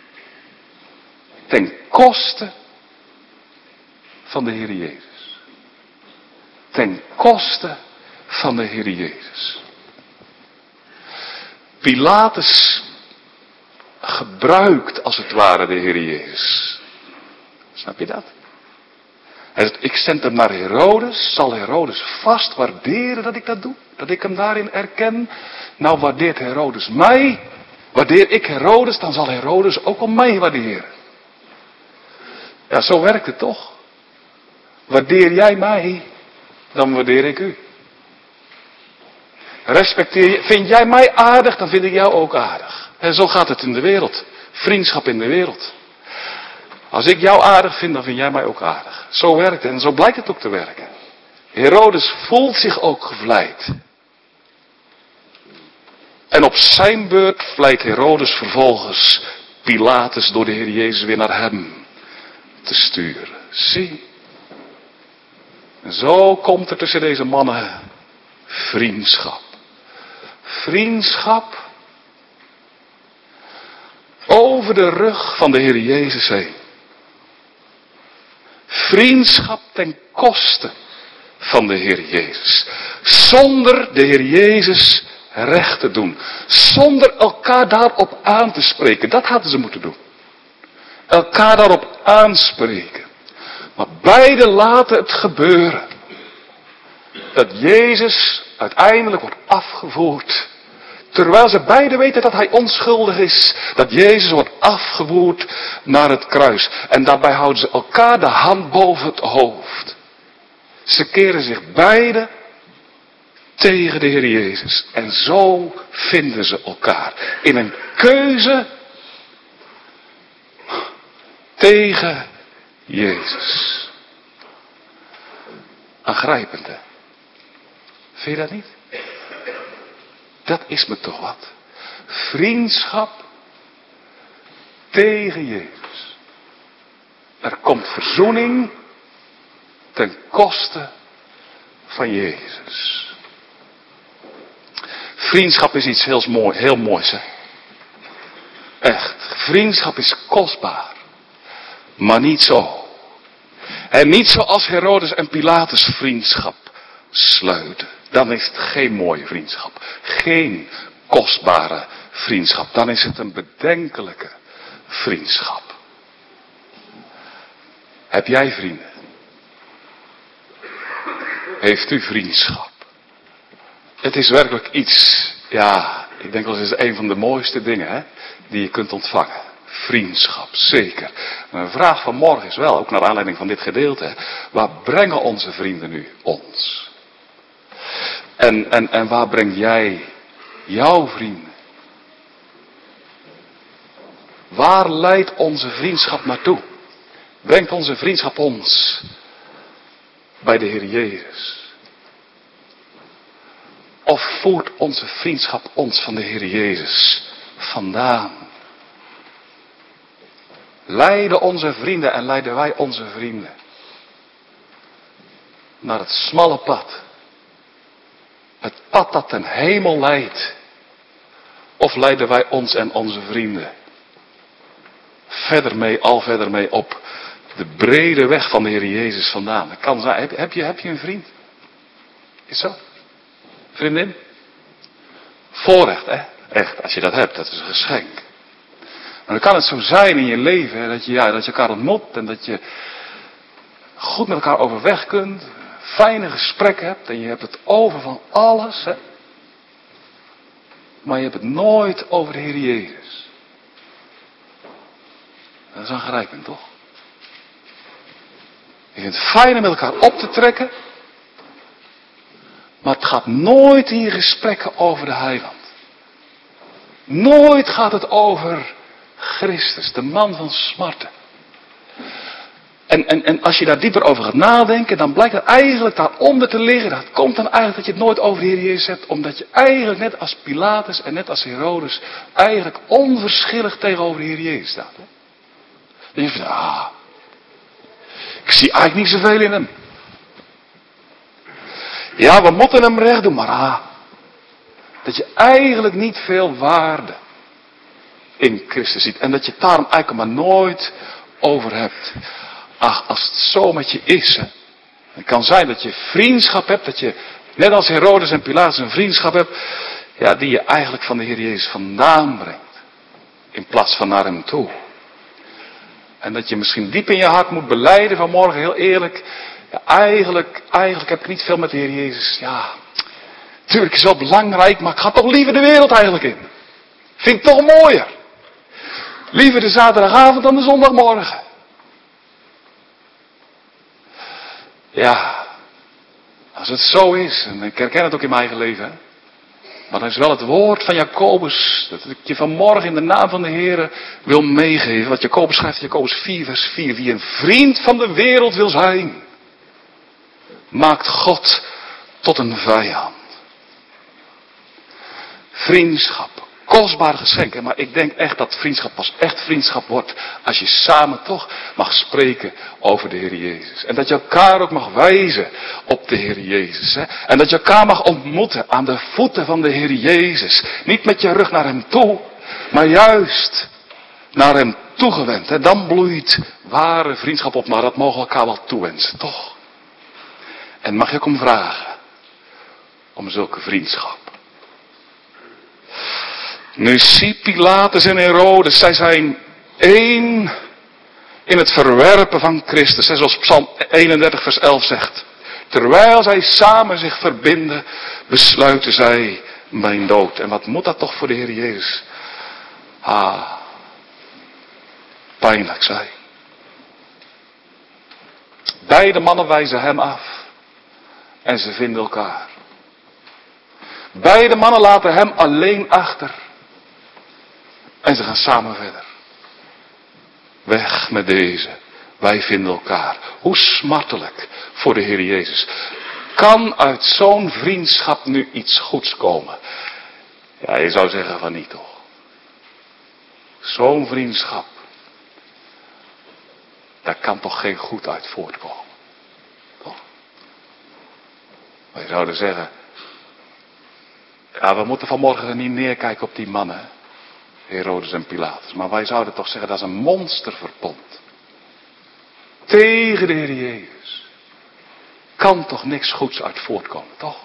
B: Ten koste van de Heer Jezus. Ten koste van de Heer Jezus. Pilatus gebruikt als het ware de Heer Jezus. Snap je dat? Hij zegt, ik zend hem naar Herodes. Zal Herodes vast waarderen dat ik dat doe? Dat ik hem daarin erken? Nou, waardeert Herodes mij? Waardeer ik Herodes, dan zal Herodes ook om mij waarderen. Ja, zo werkt het toch? Waardeer jij mij, dan waardeer ik u. Respecteer je, vind jij mij aardig, dan vind ik jou ook aardig. En zo gaat het in de wereld. Vriendschap in de wereld. Als ik jou aardig vind, dan vind jij mij ook aardig. Zo werkt het en zo blijkt het ook te werken. Herodes voelt zich ook gevleid. En op zijn beurt vlijt Herodes vervolgens Pilatus door de Heer Jezus weer naar hem te sturen. Zie. En zo komt er tussen deze mannen vriendschap. Vriendschap over de rug van de Heer Jezus heen. Vriendschap ten koste van de Heer Jezus. Zonder de Heer Jezus recht te doen. Zonder elkaar daarop aan te spreken. Dat hadden ze moeten doen. Elkaar daarop aanspreken. Maar beide laten het gebeuren. Dat Jezus uiteindelijk wordt afgevoerd. Terwijl ze beide weten dat hij onschuldig is. Dat Jezus wordt afgevoerd naar het kruis. En daarbij houden ze elkaar de hand boven het hoofd. Ze keren zich beide tegen de Heer Jezus. En zo vinden ze elkaar. In een keuze tegen Jezus. Aangrijpend, hè? Vind je dat niet? Dat is me toch wat. Vriendschap tegen Jezus. Er komt verzoening ten koste van Jezus. Vriendschap is iets heel, mooi, heel moois, hè? Echt. Vriendschap is kostbaar. Maar niet zo. En niet zoals Herodes en Pilatus vriendschap sluiten. Dan is het geen mooie vriendschap. Geen kostbare vriendschap. Dan is het een bedenkelijke vriendschap. Heb jij vrienden? Heeft u vriendschap? Het is werkelijk iets, ja, ik denk wel eens het is een van de mooiste dingen, hè, die je kunt ontvangen. Vriendschap, zeker. Mijn vraag van morgen is wel, ook naar aanleiding van dit gedeelte, waar brengen onze vrienden nu ons? En, en, en waar breng jij jouw vrienden? Waar leidt onze vriendschap naartoe? Brengt onze vriendschap ons bij de Heer Jezus? Of voert onze vriendschap ons van de Heer Jezus vandaan? Leiden onze vrienden en leiden wij onze vrienden naar het smalle pad? Het pad dat ten hemel leidt. Of leiden wij ons en onze vrienden verder mee, al verder mee op de brede weg van de Heer Jezus vandaan? Dat kan zijn. Heb, heb, je, heb je een vriend? Is zo? Vriendin? Voorrecht, hè? Echt, als je dat hebt, dat is een geschenk. Maar dan kan het zo zijn in je leven, hè, dat, je, ja, dat je elkaar ontmoet en dat je goed met elkaar overweg kunt. Fijne gesprekken hebt en je hebt het over van alles. Hè? Maar je hebt het nooit over de Heer Jezus. Dat is aangrijpend, toch? Je vindt het fijn om met elkaar op te trekken. Maar het gaat nooit in je gesprekken over de heiland. Nooit gaat het over Christus, de man van smarten. En, en, en als je daar dieper over gaat nadenken, dan blijkt het eigenlijk daaronder te liggen. Dat komt dan eigenlijk dat je het nooit over de Heer Jezus hebt. Omdat je eigenlijk net als Pilatus en net als Herodes eigenlijk onverschillig tegenover de Heer Jezus staat. Hè? Dan denk je van, ah, ik zie eigenlijk niet zoveel in hem. Ja, we moeten hem recht doen, maar ah, dat je eigenlijk niet veel waarde in Christus ziet. En dat je het daarom eigenlijk maar nooit over hebt. Ach, als het zo met je is, hè. Het kan zijn dat je vriendschap hebt, dat je net als Herodes en Pilatus een vriendschap hebt, ja, die je eigenlijk van de Heer Jezus vandaan brengt. In plaats van naar hem toe. En dat je misschien diep in je hart moet belijden vanmorgen, heel eerlijk. Ja, eigenlijk, eigenlijk heb ik niet veel met de Heer Jezus. Ja, natuurlijk is het wel belangrijk, maar ik ga toch liever de wereld eigenlijk in. Vind ik toch mooier. Liever de zaterdagavond dan de zondagmorgen. Ja, als het zo is, en ik herken het ook in mijn eigen leven, hè? Maar dat is wel het woord van Jacobus, dat ik je vanmorgen in de naam van de Heer wil meegeven. Wat Jacobus schrijft in Jacobus vier vers vier. Wie een vriend van de wereld wil zijn, maakt God tot een vijand. Vriendschap, kostbare geschenken. Maar ik denk echt dat vriendschap pas echt vriendschap wordt als je samen toch mag spreken over de Heer Jezus. En dat je elkaar ook mag wijzen op de Heer Jezus. Hè? En dat je elkaar mag ontmoeten aan de voeten van de Heer Jezus. Niet met je rug naar hem toe, maar juist naar hem toegewend. Hè? Dan bloeit ware vriendschap op, maar dat mogen we elkaar wel toewensen, toch? En mag je ook om vragen, om zulke vriendschap. Nu zie Pilatus en Herodes, zij zijn één in het verwerpen van Christus. Zoals Psalm eenendertig vers elf zegt. Terwijl zij samen zich verbinden, besluiten zij mijn dood. En wat moet dat toch voor de Heer Jezus? Ah, pijnlijk zijn. Beide mannen wijzen hem af. En ze vinden elkaar. Beide mannen laten hem alleen achter. En ze gaan samen verder. Weg met deze. Wij vinden elkaar. Hoe smartelijk voor de Heer Jezus. Kan uit zo'n vriendschap nu iets goeds komen? Ja, je zou zeggen van niet toch. Zo'n vriendschap. Daar kan toch geen goed uit voortkomen. Toch? Wij zouden zeggen. Ja, we moeten vanmorgen niet neerkijken op die mannen. Herodes en Pilatus. Maar wij zouden toch zeggen dat is een monsterverbond. Tegen de Heer Jezus. Kan toch niks goeds uit voortkomen, toch?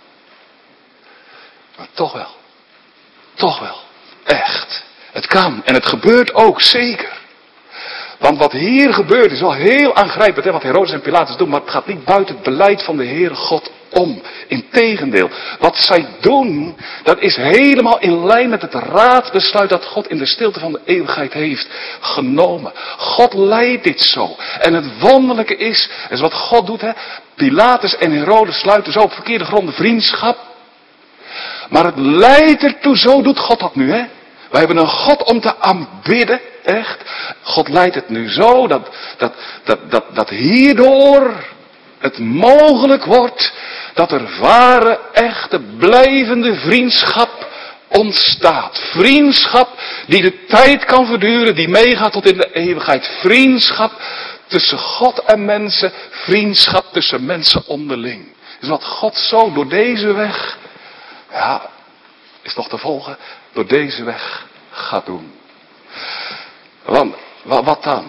B: Maar toch wel. Toch wel. Echt. Het kan. En het gebeurt ook zeker. Want wat hier gebeurt is wel heel aangrijpend. Hè, wat Herodes en Pilatus doen. Maar het gaat niet buiten het beleid van de Heere God om. Integendeel. Wat zij doen. Dat is helemaal in lijn met het raadsbesluit dat God in de stilte van de eeuwigheid heeft genomen. God leidt dit zo. En het wonderlijke is. Is wat God doet. Hè, Pilatus en Herodes sluiten zo op verkeerde gronden vriendschap. Maar het leidt ertoe. Zo doet God dat nu. Hè. Wij hebben een God om te aanbidden. Echt. God leidt het nu zo dat, dat, dat, dat, dat hierdoor het mogelijk wordt dat er ware, echte, blijvende vriendschap ontstaat. Vriendschap die de tijd kan verduren, die meegaat tot in de eeuwigheid. Vriendschap tussen God en mensen, vriendschap tussen mensen onderling. Dus wat God zo door deze weg, ja, is nog te volgen, door deze weg gaat doen. Want, wat dan?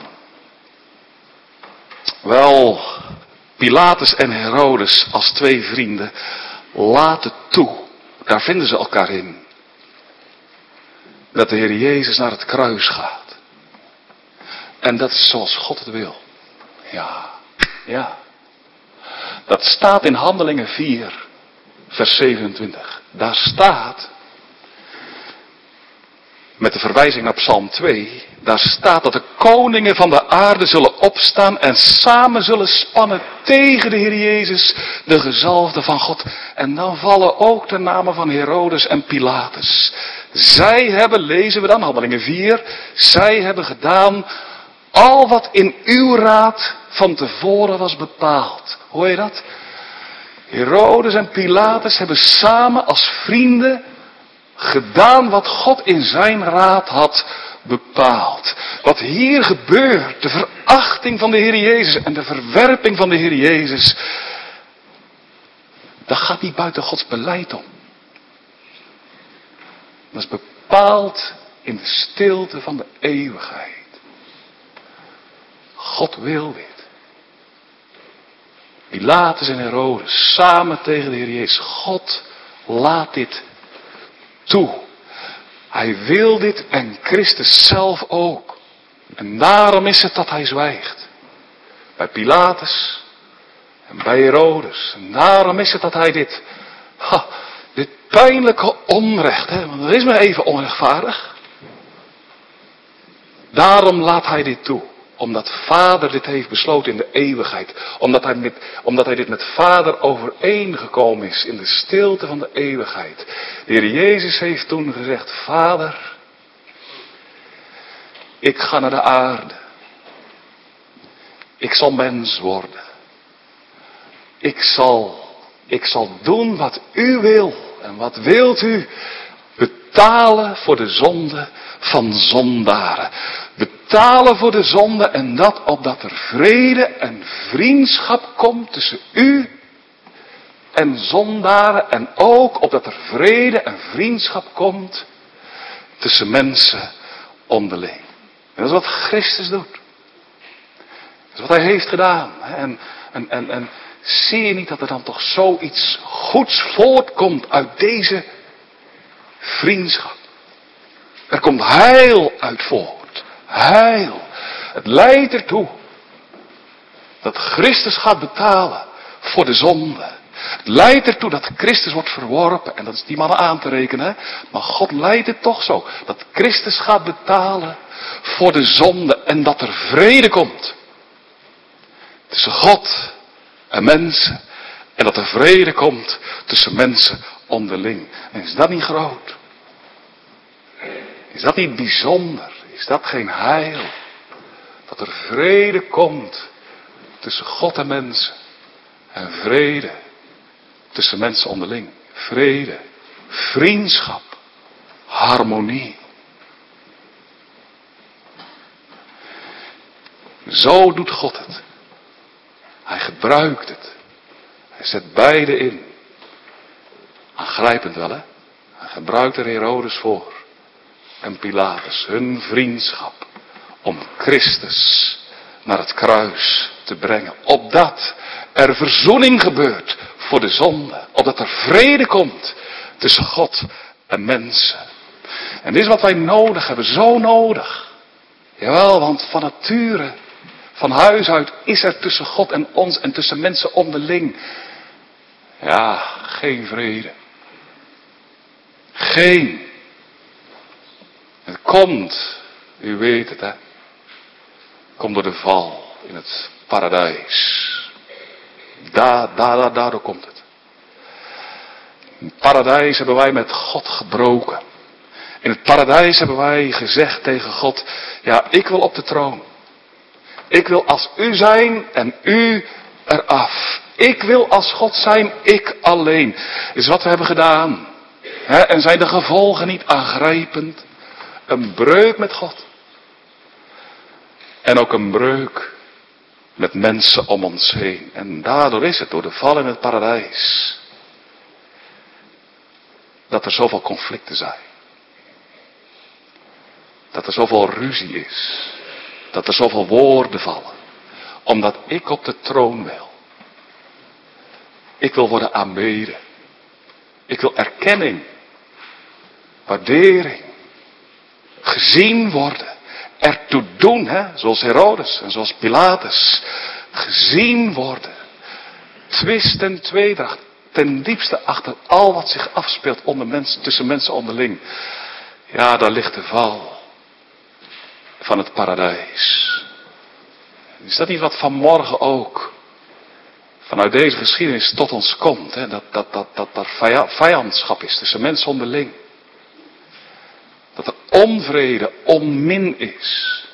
B: Wel, Pilatus en Herodes als twee vrienden laten toe, daar vinden ze elkaar in, dat de Heer Jezus naar het kruis gaat. En dat is zoals God het wil. Ja, ja. Dat staat in Handelingen vier, vers zevenentwintig. Daar staat, met de verwijzing naar Psalm twee, daar staat dat de koningen van de aarde zullen opstaan en samen zullen spannen tegen de Heer Jezus, de gezalfde van God. En dan vallen ook de namen van Herodes en Pilatus. Zij hebben, lezen we dan, Handelingen vier, zij hebben gedaan al wat in uw raad van tevoren was bepaald. Hoor je dat? Herodes en Pilatus hebben samen als vrienden gedaan wat God in zijn raad had bepaald. Wat hier gebeurt, de verachting van de Heer Jezus en de verwerping van de Heer Jezus, dat gaat niet buiten Gods beleid om. Dat is bepaald in de stilte van de eeuwigheid. God wil dit. Pilatus en Herodes samen tegen de Heer Jezus. God laat dit toe. Hij wil dit en Christus zelf ook. En daarom is het dat hij zwijgt. Bij Pilatus en bij Herodes. En daarom is het dat hij dit, ha, dit pijnlijke onrecht, hè, want dat is maar even onrechtvaardig. Daarom laat hij dit toe. Omdat Vader dit heeft besloten in de eeuwigheid. Omdat hij, met, omdat hij dit met Vader overeengekomen is in de stilte van de eeuwigheid. De Heer Jezus heeft toen gezegd, Vader, ik ga naar de aarde. Ik zal mens worden. Ik zal, ik zal doen wat u wil. En wat wilt u? Betalen voor de zonde van zondaren. Betalen voor de zonde en dat opdat er vrede en vriendschap komt tussen u en zondaren. En ook opdat er vrede en vriendschap komt tussen mensen onderling. En dat is wat Christus doet. Dat is wat hij heeft gedaan. En, en, en, en zie je niet dat er dan toch zoiets goeds voortkomt uit deze vriendschap? Er komt heil uit voort. Heil. Het leidt ertoe dat Christus gaat betalen voor de zonde. Het leidt ertoe dat Christus wordt verworpen. En dat is die mannen aan te rekenen. Hè? Maar God leidt het toch zo. Dat Christus gaat betalen voor de zonde. En dat er vrede komt. Tussen God en mensen. En dat er vrede komt tussen mensen onderling. En is dat niet groot? Is dat niet bijzonder? Is dat geen heil? Dat er vrede komt tussen God en mensen. En vrede tussen mensen onderling. Vrede, vriendschap, harmonie. Zo doet God het. Hij gebruikt het. Hij zet beide in. Aangrijpend wel, hè? Hij gebruikt er Herodes voor. En Pilatus, hun vriendschap. Om Christus naar het kruis te brengen. Opdat er verzoening gebeurt voor de zonde. Opdat er vrede komt tussen God en mensen. En dit is wat wij nodig hebben. Zo nodig. Jawel, want van nature, van huis uit is er tussen God en ons en tussen mensen onderling. Ja, geen vrede. Geen. Het komt, u weet het hè. Komt door de val in het paradijs. Daar, daar, daardoor komt het. In het paradijs hebben wij met God gebroken. In het paradijs hebben wij gezegd tegen God, ja, ik wil op de troon. Ik wil als u zijn en u eraf. Ik wil als God zijn, ik alleen. Is wat we hebben gedaan. He, en zijn de gevolgen niet aangrijpend? Een breuk met God. En ook een breuk met mensen om ons heen. En daardoor is het, door de val in het paradijs, dat er zoveel conflicten zijn. Dat er zoveel ruzie is. Dat er zoveel woorden vallen. Omdat ik op de troon wil. Ik wil worden aanbeden. Ik wil erkenning. Waardering. Gezien worden. Ertoe doen, hè? Zoals Herodes en zoals Pilatus. Gezien worden. Twist en tweedracht. Ten diepste achter al wat zich afspeelt onder mensen, tussen mensen onderling. Ja, daar ligt de val van het paradijs. Is dat niet wat vanmorgen ook vanuit deze geschiedenis tot ons komt? Hè? Dat, dat, dat, dat er vijandschap is tussen mensen onderling. Dat er onvrede, onmin is.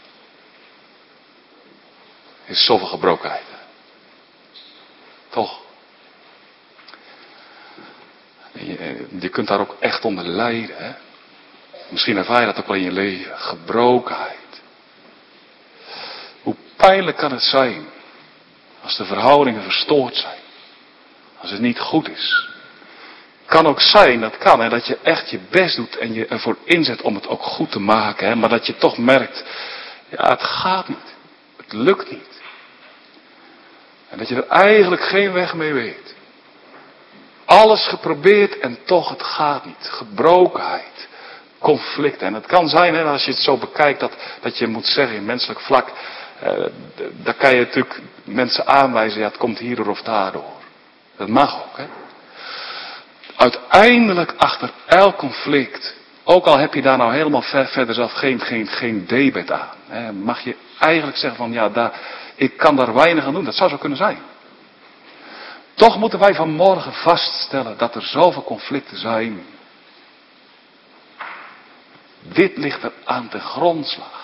B: Er is zoveel gebrokenheid. Toch? Je, je kunt daar ook echt onder lijden. Hè? Misschien ervaar je dat ook wel in je leven. Gebrokenheid. Hoe pijnlijk kan het zijn als de verhoudingen verstoord zijn. Als het niet goed is. Kan ook zijn, dat kan, hè, dat je echt je best doet en je ervoor inzet om het ook goed te maken. Hè, maar dat je toch merkt, ja, het gaat niet. Het lukt niet. En dat je er eigenlijk geen weg mee weet. Alles geprobeerd en toch, het gaat niet. Gebrokenheid. Conflicten. En het kan zijn, hè, als je het zo bekijkt, dat, dat je moet zeggen in menselijk vlak, eh, daar kan je natuurlijk mensen aanwijzen, ja, het komt hierdoor of daardoor. Dat mag ook, hè. Uiteindelijk achter elk conflict, ook al heb je daar nou helemaal ver, verder zelf geen, geen, geen debet aan, hè, mag je eigenlijk zeggen van ja, daar, ik kan daar weinig aan doen. Dat zou zo kunnen zijn. Toch moeten wij vanmorgen vaststellen dat er zoveel conflicten zijn. Dit ligt er aan de grondslag.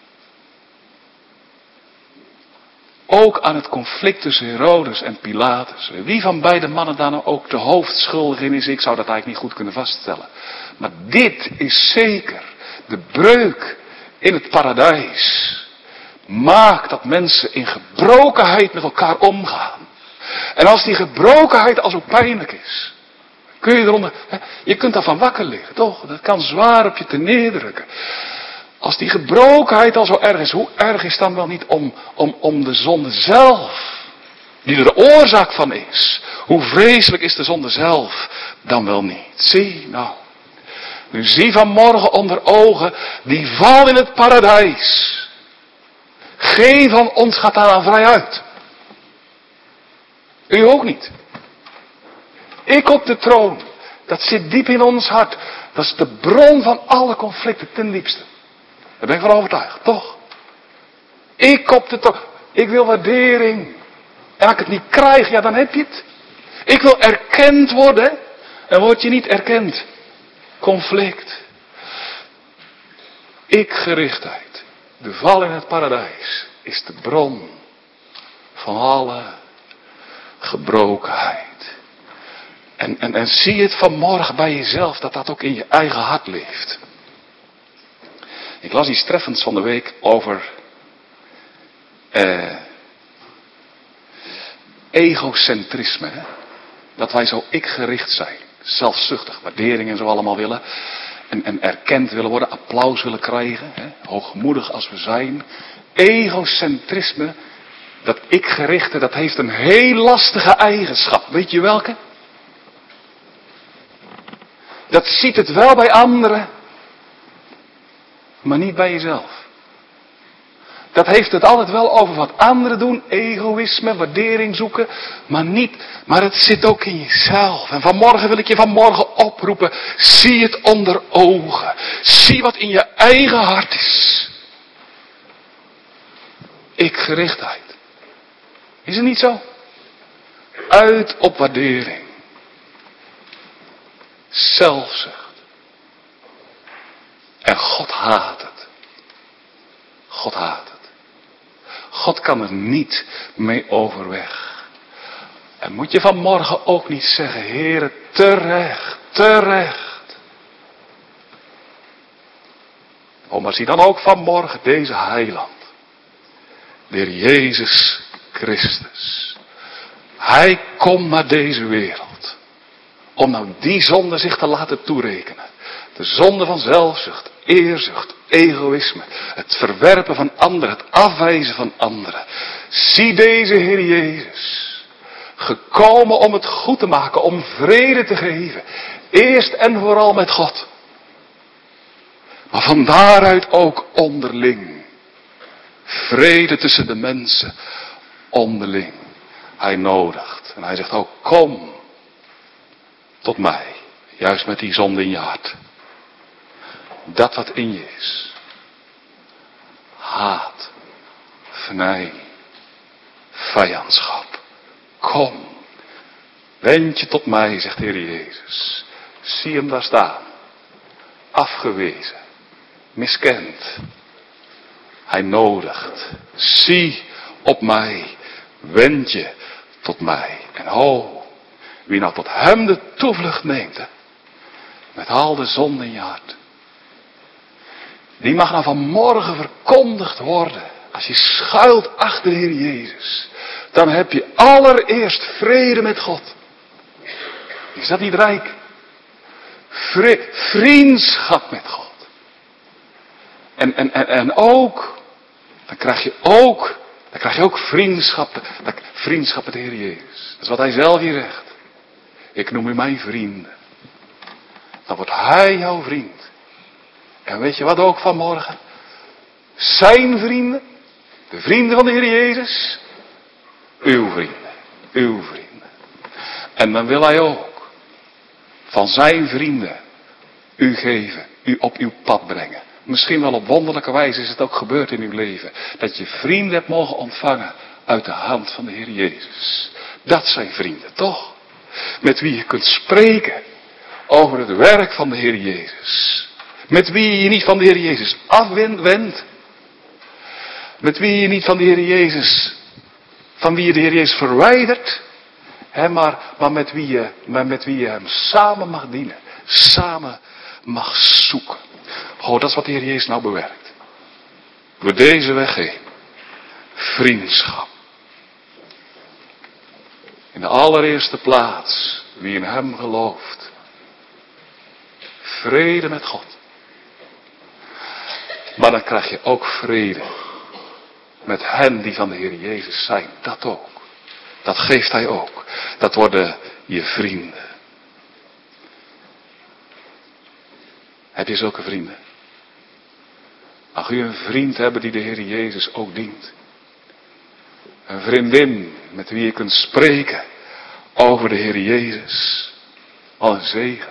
B: Ook aan het conflict tussen Herodes en Pilatus. Wie van beide mannen daar nou ook de hoofdschuldige in is, ik zou dat eigenlijk niet goed kunnen vaststellen. Maar dit is zeker. De breuk in het paradijs maakt dat mensen in gebrokenheid met elkaar omgaan. En als die gebrokenheid al zo pijnlijk is, kun je eronder, je kunt daarvan wakker liggen, toch? Dat kan zwaar op je te neerdrukken. Als die gebrokenheid al zo erg is, hoe erg is dan wel niet om, om, om de zonde zelf, die er de oorzaak van is. Hoe vreselijk is de zonde zelf dan wel niet. Zie nou, nu zie vanmorgen onder ogen die val in het paradijs. Geen van ons gaat daar aan vrij uit. U ook niet. Ik op de troon, dat zit diep in ons hart. Dat is de bron van alle conflicten ten diepste. Daar ben ik van overtuigd, toch? Ik op de troon. Ik wil waardering. En als ik het niet krijg, ja dan heb je het. Ik wil erkend worden. En word je niet erkend. Conflict. Ik-gerichtheid. De val in het paradijs is de bron van alle gebrokenheid. En, en, en zie het vanmorgen bij jezelf, dat dat ook in je eigen hart leeft. Ik las iets treffends van de week over eh, egocentrisme. Hè? Dat wij zo ik-gericht zijn. Zelfzuchtig, waardering en zo allemaal willen. En, en erkend willen worden, applaus willen krijgen. Hè? Hoogmoedig als we zijn. Egocentrisme, dat ik-gerichte, dat heeft een heel lastige eigenschap. Weet je welke? Dat ziet het wel bij anderen, maar niet bij jezelf. Dat heeft het altijd wel over wat anderen doen, egoïsme, waardering zoeken, maar niet, maar het zit ook in jezelf. En vanmorgen wil ik je vanmorgen oproepen, zie het onder ogen. Zie wat in je eigen hart is. Ik-gerichtheid. Is het niet zo? Uit op waardering. Zelfzucht. En God haat het. God haat het. God kan er niet mee overweg. En moet je vanmorgen ook niet zeggen, Heere, terecht, terecht. Oh, maar zie dan ook vanmorgen deze heiland. De Heer Jezus Christus. Hij komt naar deze wereld. Om nou die zonde zich te laten toerekenen. De zonde van zelfzucht, eerzucht, egoïsme. Het verwerpen van anderen, het afwijzen van anderen. Zie deze Heer Jezus. Gekomen om het goed te maken, om vrede te geven. Eerst en vooral met God. Maar van daaruit ook onderling. Vrede tussen de mensen. Onderling. Hij nodigt. En hij zegt ook, kom. Tot mij. Juist met die zonde in je hart. Dat wat in je is. Haat. Venijn. Vijandschap. Kom. Wend je tot mij, zegt de Heer Jezus. Zie hem daar staan. Afgewezen. Miskend. Hij nodigt. Zie op mij. Wend je tot mij. En ho. Wie nou tot hem de toevlucht neemt. Hè, met al de zonde in je hart. Die mag nou vanmorgen verkondigd worden. Als je schuilt achter de Heer Jezus. Dan heb je allereerst vrede met God. Is dat niet rijk? Vre- vriendschap met God. En, en, en, en ook. Dan krijg je ook. Dan krijg je ook vriendschap. Vriendschap met de Heer Jezus. Dat is wat hij zelf hier zegt. Ik noem u mijn vrienden. Dan wordt hij jouw vriend. En weet je wat ook vanmorgen? Zijn vrienden. De vrienden van de Heer Jezus. Uw vrienden. Uw vrienden. En dan wil hij ook van zijn vrienden u geven. U op uw pad brengen. Misschien wel op wonderlijke wijze is het ook gebeurd in uw leven. Dat je vrienden hebt mogen ontvangen uit de hand van de Heer Jezus. Dat zijn vrienden, toch? Met wie je kunt spreken over het werk van de Heer Jezus. Met wie je je niet van de Heer Jezus afwendt. Met wie je niet van de Heer Jezus, van wie je de Heer Jezus verwijdert. Hè, maar, maar, met wie je, maar met wie je hem samen mag dienen. Samen mag zoeken. Oh, dat is wat de Heer Jezus nou bewerkt. Door deze weg heen. Vriendschap. In de allereerste plaats, wie in hem gelooft. Vrede met God. Maar dan krijg je ook vrede met hen die van de Heer Jezus zijn. Dat ook. Dat geeft hij ook. Dat worden je vrienden. Heb je zulke vrienden? Mag u een vriend hebben die de Heer Jezus ook dient? Een vriendin met wie je kunt spreken over de Heer Jezus. Al een zegen.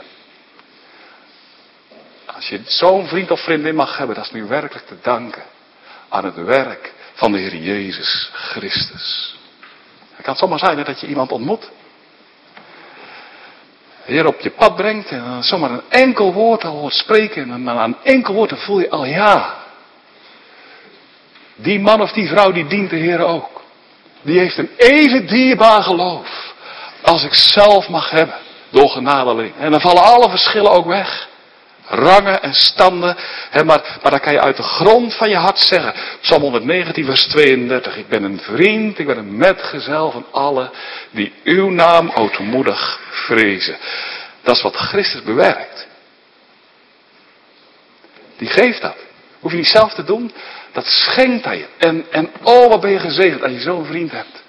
B: Als je zo'n vriend of vriendin mag hebben, dat is nu werkelijk te danken aan het werk van de Heer Jezus Christus. Het kan zomaar zijn dat je iemand ontmoet. De Heer op je pad brengt en dan zomaar een enkel woord al hoort spreken. En dan aan een enkel woord dan voel je al ja. Die man of die vrouw die dient de Heer ook. Die heeft een even dierbaar geloof als ik zelf mag hebben. Door genadeling. En dan vallen alle verschillen ook weg. Rangen en standen. Hè, maar, maar dan kan je uit de grond van je hart zeggen. Psalm honderdnegentien vers tweeëndertig. Ik ben een vriend, ik ben een metgezel van allen die uw naam ootmoedig vrezen. Dat is wat Christus bewerkt. Die geeft dat. Hoef je niet zelf te doen. Dat schenkt hij je. En, en oh wat ben je gezegend als je zo'n vriend hebt.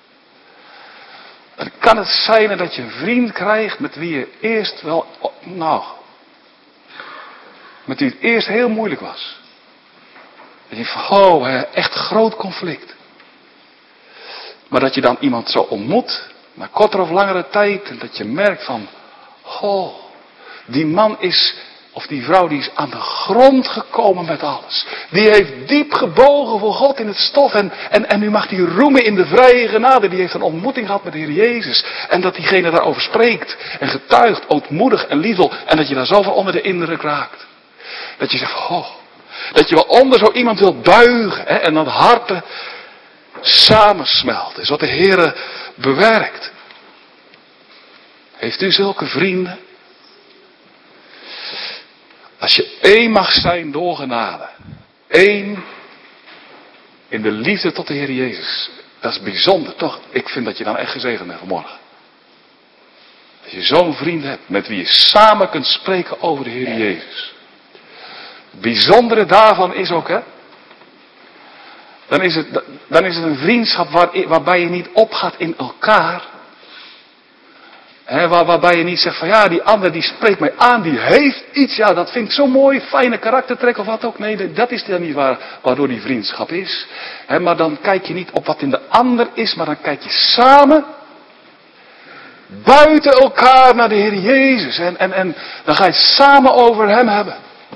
B: Dan kan het zijn dat je een vriend krijgt met wie je eerst wel, nou, met wie het eerst heel moeilijk was. Dat je van, oh, echt groot conflict. Maar dat je dan iemand zo ontmoet, na kortere of langere tijd, en dat je merkt van, oh, die man is, of die vrouw die is aan de grond gekomen met alles. Die heeft diep gebogen voor God in het stof. En, en, en nu mag die roemen in de vrije genade. Die heeft een ontmoeting gehad met de Heer Jezus. En dat diegene daarover spreekt. En getuigt, ootmoedig en liefdevol. En dat je daar zoveel onder de indruk raakt. Dat je zegt, oh. Dat je wel onder zo iemand wilt buigen. Hè, en dat harten samensmelten. Is wat de Heer bewerkt. Heeft u zulke vrienden? Als je één mag zijn door genade. Eén in de liefde tot de Heer Jezus. Dat is bijzonder, toch? Ik vind dat je dan echt gezegend bent vanmorgen. Als je zo'n vriend hebt met wie je samen kunt spreken over de Heer Jezus. Het bijzondere daarvan is ook, hè. Dan is het, dan is het een vriendschap waar, waarbij je niet opgaat in elkaar. He, waar, waarbij je niet zegt van ja, die ander die spreekt mij aan, die heeft iets, ja dat vind ik zo mooi, fijne karaktertrek of wat ook. Nee, dat is dan niet waar, waardoor die vriendschap is. He, maar dan kijk je niet op wat in de ander is, maar dan kijk je samen, buiten elkaar naar de Heer Jezus. En, en, en dan ga je het samen over hem hebben.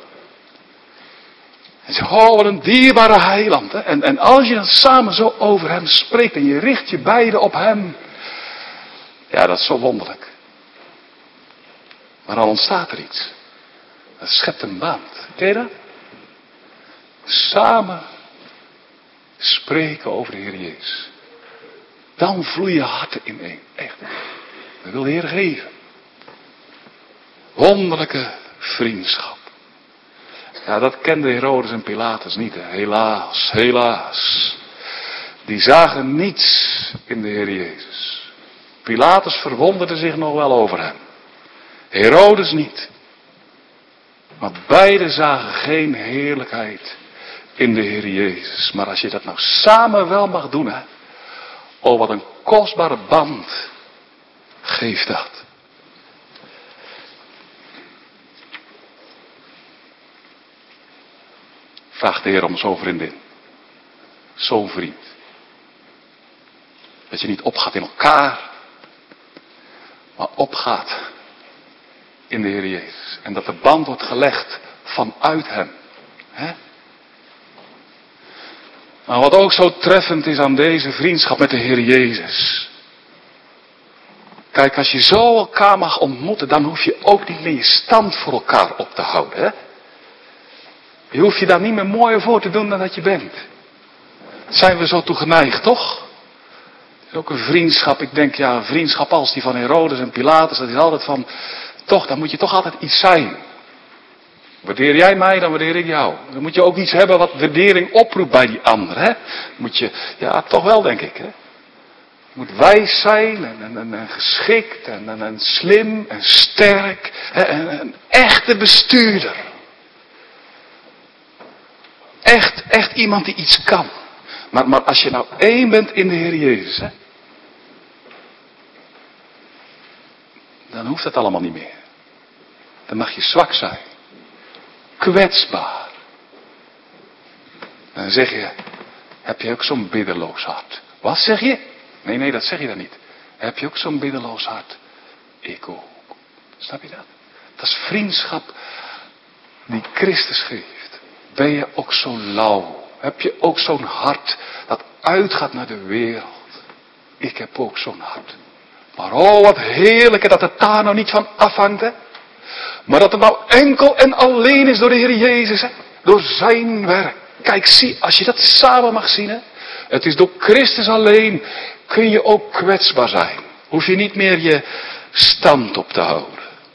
B: En zeg, oh wat een dierbare heiland. Hè? En, en als je dan samen zo over hem spreekt en je richt je beiden op hem. Ja, dat is zo wonderlijk. Maar dan ontstaat er iets. Dat schept een band. Ken je dat? Samen spreken over de Heer Jezus. Dan vloeien harten ineen. Echt. Dat wil de Heer geven. Wonderlijke vriendschap. Ja, dat kenden Herodes en Pilatus niet. Hè. Helaas, helaas. Die zagen niets in de Heer Jezus. Pilatus verwonderde zich nog wel over hem. Herodes niet. Maar beide zagen geen heerlijkheid in de Heer Jezus. Maar als je dat nou samen wel mag doen, hè. Oh, wat een kostbare band geeft dat. Vraag de Heer om zo'n vriendin. Zo'n vriend. Dat je niet opgaat in elkaar. Maar opgaat in de Heer Jezus. En dat de band wordt gelegd vanuit hem. Hè? Maar wat ook zo treffend is aan deze vriendschap met de Heer Jezus. Kijk, als je zo elkaar mag ontmoeten, dan hoef je ook niet meer je stand voor elkaar op te houden. Hè? Je hoeft je daar niet meer mooier voor te doen dan dat je bent. Zijn we zo toe geneigd, toch? Het is ook een vriendschap. Ik denk, ja, een vriendschap als die van Herodes en Pilatus, dat is altijd van, toch, dan moet je toch altijd iets zijn. Waardeer jij mij, dan waardeer ik jou. Dan moet je ook iets hebben wat waardering oproept bij die ander, hè? Moet je, ja, toch wel, denk ik, hè? Je moet wijs zijn en, en, en, en geschikt en, en, en slim en sterk. Hè? En, een echte bestuurder. Echt, echt iemand die iets kan. Maar, maar als je nou één bent in de Heer Jezus, hè, dan hoeft dat allemaal niet meer. Dan mag je zwak zijn. Kwetsbaar. Dan zeg je, heb je ook zo'n biddeloos hart? Wat zeg je? Nee, nee, dat zeg je dan niet. Heb je ook zo'n biddeloos hart? Ik ook. Snap je dat? Dat is vriendschap die Christus geeft. Ben je ook zo lauw? Heb je ook zo'n hart dat uitgaat naar de wereld? Ik heb ook zo'n hart. Maar oh, wat heerlijk dat het daar nou niet van afhangt, hè? Maar dat het nou enkel en alleen is door de Heer Jezus, hè? Door zijn werk. Kijk, zie, als je dat samen mag zien, hè? Het is door Christus alleen kun je ook kwetsbaar zijn. Hoef je niet meer je stand op te houden.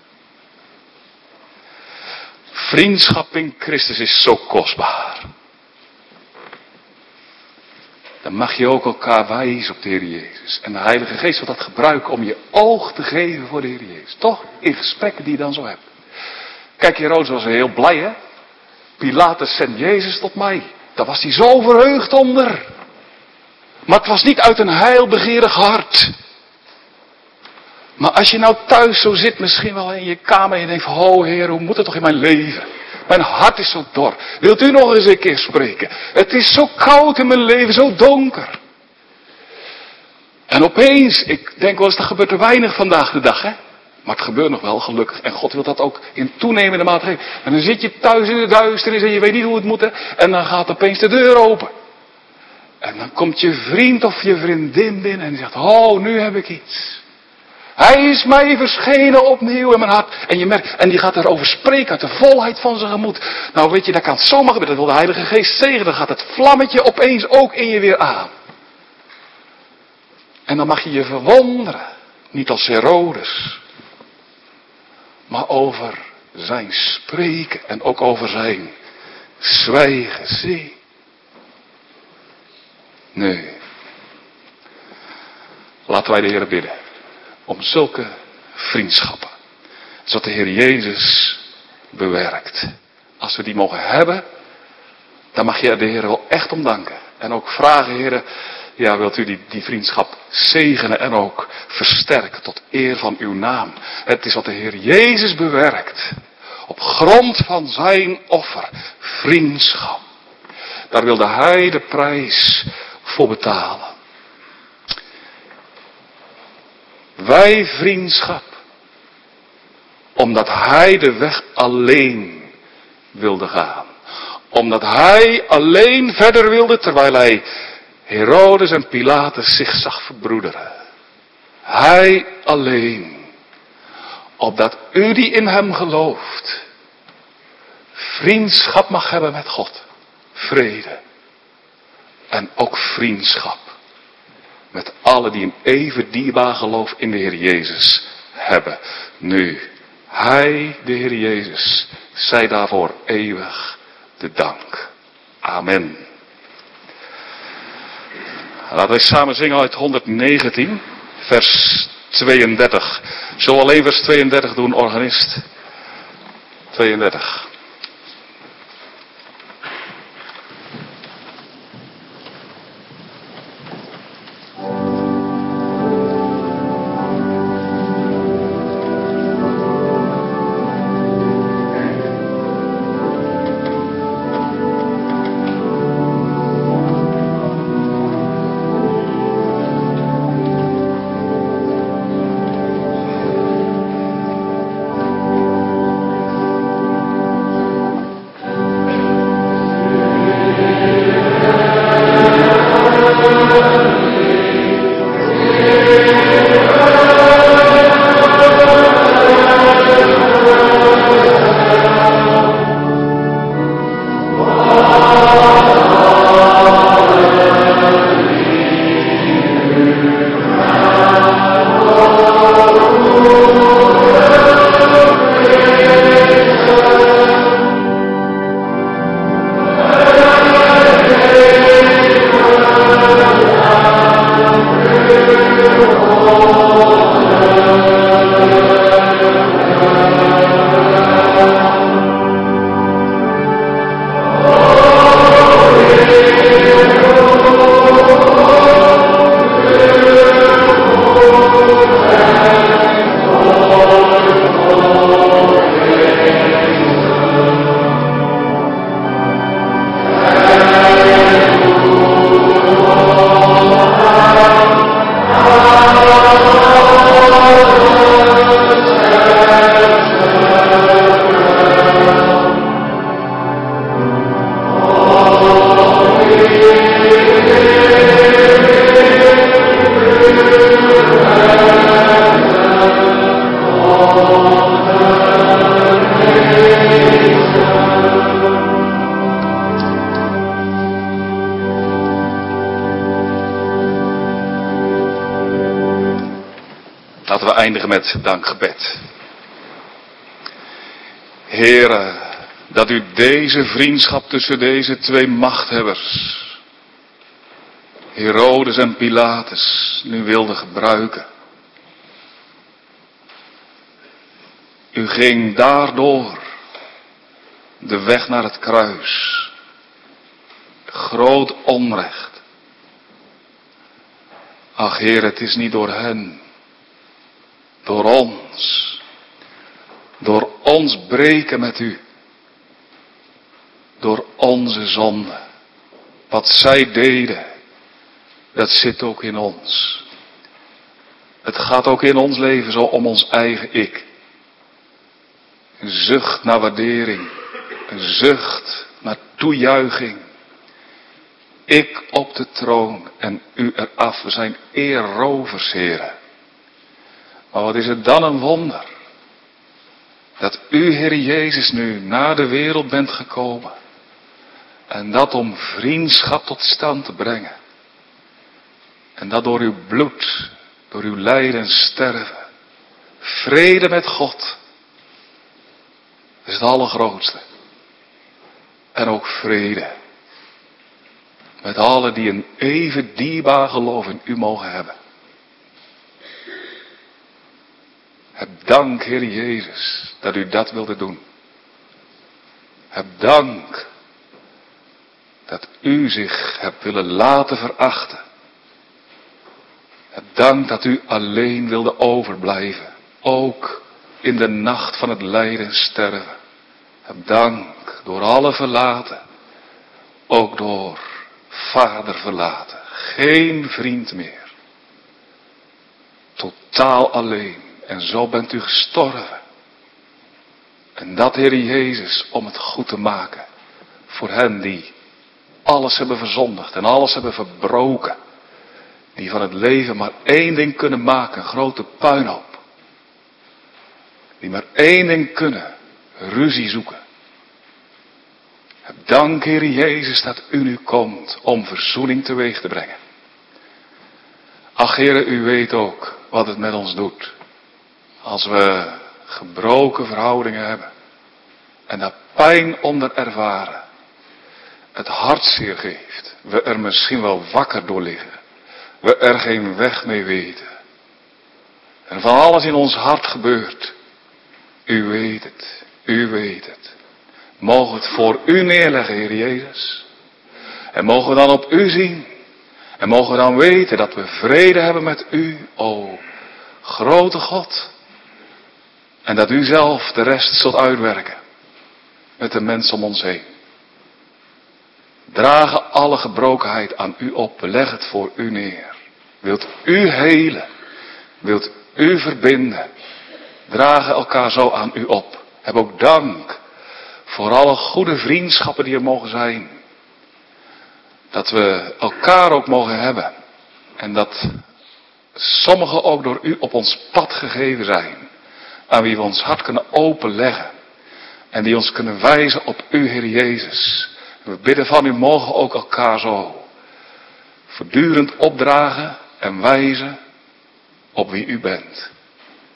B: Vriendschap in Christus is zo kostbaar. Dan mag je ook elkaar wijzen op de Heer Jezus. En de Heilige Geest wil dat gebruiken om je oog te geven voor de Heer Jezus. Toch? In gesprekken die je dan zo hebt. Kijk, Herodes was heel blij, hè? Pilatus zendt Jezus tot mij. Daar was hij zo verheugd onder. Maar het was niet uit een heilbegeerig hart. Maar als je nou thuis zo zit, misschien wel in je kamer en je denkt van, oh Heer, hoe moet het toch in mijn leven? Mijn hart is zo dor. Wilt u nog eens een keer spreken? Het is zo koud in mijn leven, zo donker. En opeens, ik denk wel eens, dat gebeurt er weinig vandaag de dag, hè? Maar het gebeurt nog wel, gelukkig. En God wil dat ook in toenemende mate geven. En dan zit je thuis in de duisternis en je weet niet hoe het moet, hè? En dan gaat opeens de deur open. En dan komt je vriend of je vriendin binnen en die zegt, oh, nu heb ik iets. Hij is mij verschenen opnieuw in mijn hart. En je merkt, en die gaat erover spreken uit de volheid van zijn gemoed. Nou weet je, dat kan het zomaar gebeuren. Dat wil de Heilige Geest zeggen. Dan gaat het vlammetje opeens ook in je weer aan. En dan mag je je verwonderen. Niet als Herodes. Maar over zijn spreken. En ook over zijn zwijgen. Zie. Nee. Laten wij de Heer bidden. Om zulke vriendschappen. Zodat de Heer Jezus bewerkt. Als we die mogen hebben. Dan mag je de Heer wel echt om danken. En ook vragen, Heer. Ja, wilt u die, die vriendschap zegenen en ook versterken tot eer van uw naam. Het is wat de Heer Jezus bewerkt. Op grond van zijn offer. Vriendschap. Daar wilde hij de prijs voor betalen. Wij vriendschap. Omdat hij de weg alleen wilde gaan. Omdat hij alleen verder wilde terwijl hij Herodes en Pilatus zich zag verbroederen. Hij alleen. Opdat u die in hem gelooft. Vriendschap mag hebben met God. Vrede. En ook vriendschap. Met allen die een even dierbaar geloof in de Heer Jezus hebben. Nu, hij, de Heer Jezus, zij daarvoor eeuwig de dank. Amen. Laten we samen zingen uit honderdnegentien, vers tweeëndertig. Zullen we alleen vers tweeëndertig doen, organist? tweeëndertig. Laten we eindigen met dankgebed. Heere, dat u deze vriendschap tussen deze twee machthebbers, Herodes en Pilatus, nu wilde gebruiken. U ging daardoor de weg naar het kruis. Groot onrecht. Ach Heer, het is niet door hen. Door ons. Door ons breken met u. Door onze zonde. Wat zij deden, dat zit ook in ons. Het gaat ook in ons leven zo om ons eigen ik. Een zucht naar waardering. Een zucht naar toejuiching. Ik op de troon en u eraf. We zijn eerrovers, Heere. Maar wat is het dan een wonder. Dat u, Heer Jezus, nu naar de wereld bent gekomen. En dat om vriendschap tot stand te brengen. En dat door uw bloed, door uw lijden en sterven. Vrede met God. Is het allergrootste. En ook vrede. Met allen die een even dierbaar geloof in u mogen hebben. Heb dank, Heer Jezus, dat u dat wilde doen. Heb dank dat u zich hebt willen laten verachten. Heb dank dat u alleen wilde overblijven. Ook in de nacht van het lijden en sterven. Heb dank door alle verlaten. Ook door vader verlaten. Geen vriend meer. Totaal alleen. En zo bent u gestorven. En dat, Heer Jezus, om het goed te maken. Voor hen die alles hebben verzondigd en alles hebben verbroken. Die van het leven maar één ding kunnen maken, een grote puinhoop. Die maar één ding kunnen, ruzie zoeken. Heb dank, Heer Jezus, dat u nu komt om verzoening teweeg te brengen. Ach, Heer, u weet ook wat het met ons doet. Als we gebroken verhoudingen hebben. En daar pijn onder ervaren. Het hartzeer geeft. We er misschien wel wakker door liggen. We er geen weg mee weten. En van alles in ons hart gebeurt. U weet het. U weet het. Mogen we het voor u neerleggen, Heer Jezus. En mogen we dan op u zien. En mogen we dan weten dat we vrede hebben met u, o grote God. En dat u zelf de rest zult uitwerken. Met de mensen om ons heen. Dragen alle gebrokenheid aan u op. We leggen het voor u neer. Wilt u helen. Wilt u verbinden. Dragen elkaar zo aan u op. Heb ook dank. Voor alle goede vriendschappen die er mogen zijn. Dat we elkaar ook mogen hebben. En dat sommigen ook door u op ons pad gegeven zijn. Aan wie we ons hart kunnen openleggen. En die ons kunnen wijzen op u, Heer Jezus. We bidden van u, mogen ook elkaar zo voortdurend opdragen en wijzen op wie u bent.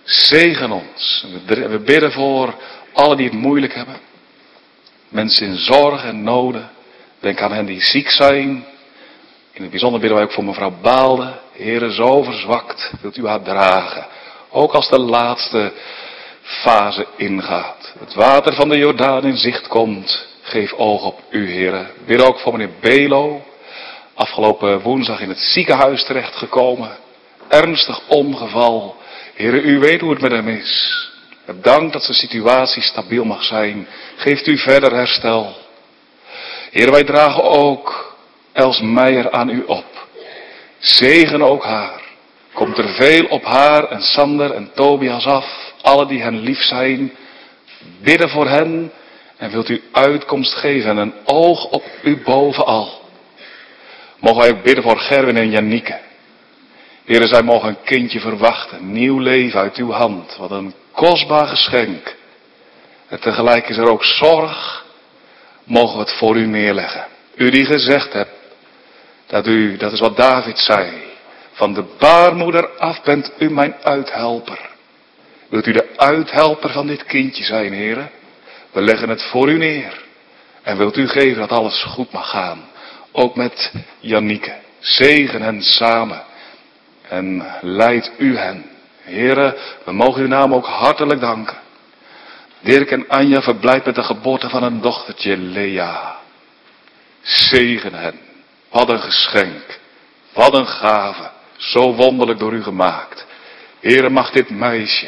B: Zegen ons. We bidden voor allen die het moeilijk hebben. Mensen in zorg en noden. Denk aan hen die ziek zijn. In het bijzonder bidden wij ook voor mevrouw Baalde. Heere, zo verzwakt. Wilt u haar dragen. Ook als de laatste fase ingaat. Het water van de Jordaan in zicht komt. Geef oog op u, Heere. Bid ook voor meneer Belo. Afgelopen woensdag in het ziekenhuis terechtgekomen. Ernstig ongeval. Heere, u weet hoe het met hem is. Bedankt dat zijn situatie stabiel mag zijn. Geeft u verder herstel. Heere, wij dragen ook Els Meijer aan u op. Zegen ook haar. Komt er veel op haar en Sander en Tobias af. Alle die hen lief zijn. Bidden voor hen. En wilt u uitkomst geven en een oog op u bovenal. Mogen wij ook bidden voor Gerwin en Janieke. Heere, zij mogen een kindje verwachten. Nieuw leven uit uw hand. Wat een kostbaar geschenk. En tegelijk is er ook zorg. Mogen we het voor u neerleggen. U die gezegd hebt. Dat u, dat is wat David zei. Van de baarmoeder af bent u mijn uithelper. Wilt u de uithelper van dit kindje zijn, Heere? We leggen het voor u neer. En wilt u geven dat alles goed mag gaan. Ook met Janieke. Zegen hen samen. En leid u hen. Heere, we mogen uw naam ook hartelijk danken. Dirk en Anja verblijd met de geboorte van een dochtertje, Lea. Zegen hen. Wat een geschenk. Wat een gave. Zo wonderlijk door u gemaakt. Heere, mag dit meisje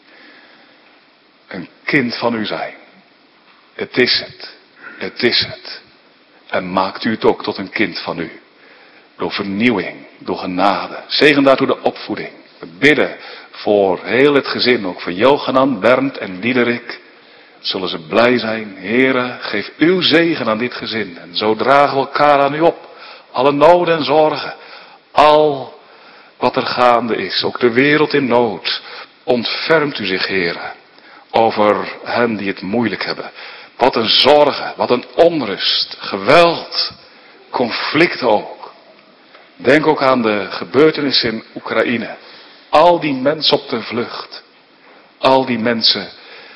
B: een kind van u zijn. Het is het. Het is het. En maakt u het ook tot een kind van u. Door vernieuwing, door genade. Zegen daartoe de opvoeding. We bidden voor heel het gezin, ook voor Johanan, Bernd en Diederik. Zullen ze blij zijn. Heere, geef uw zegen aan dit gezin. En zo dragen we elkaar aan u op. Alle noden en zorgen. Al wat er gaande is. Ook de wereld in nood. Ontfermt u zich, Heere. Over hen die het moeilijk hebben. Wat een zorgen. Wat een onrust. Geweld. Conflicten ook. Denk ook aan de gebeurtenissen in Oekraïne. Al die mensen op de vlucht. Al die mensen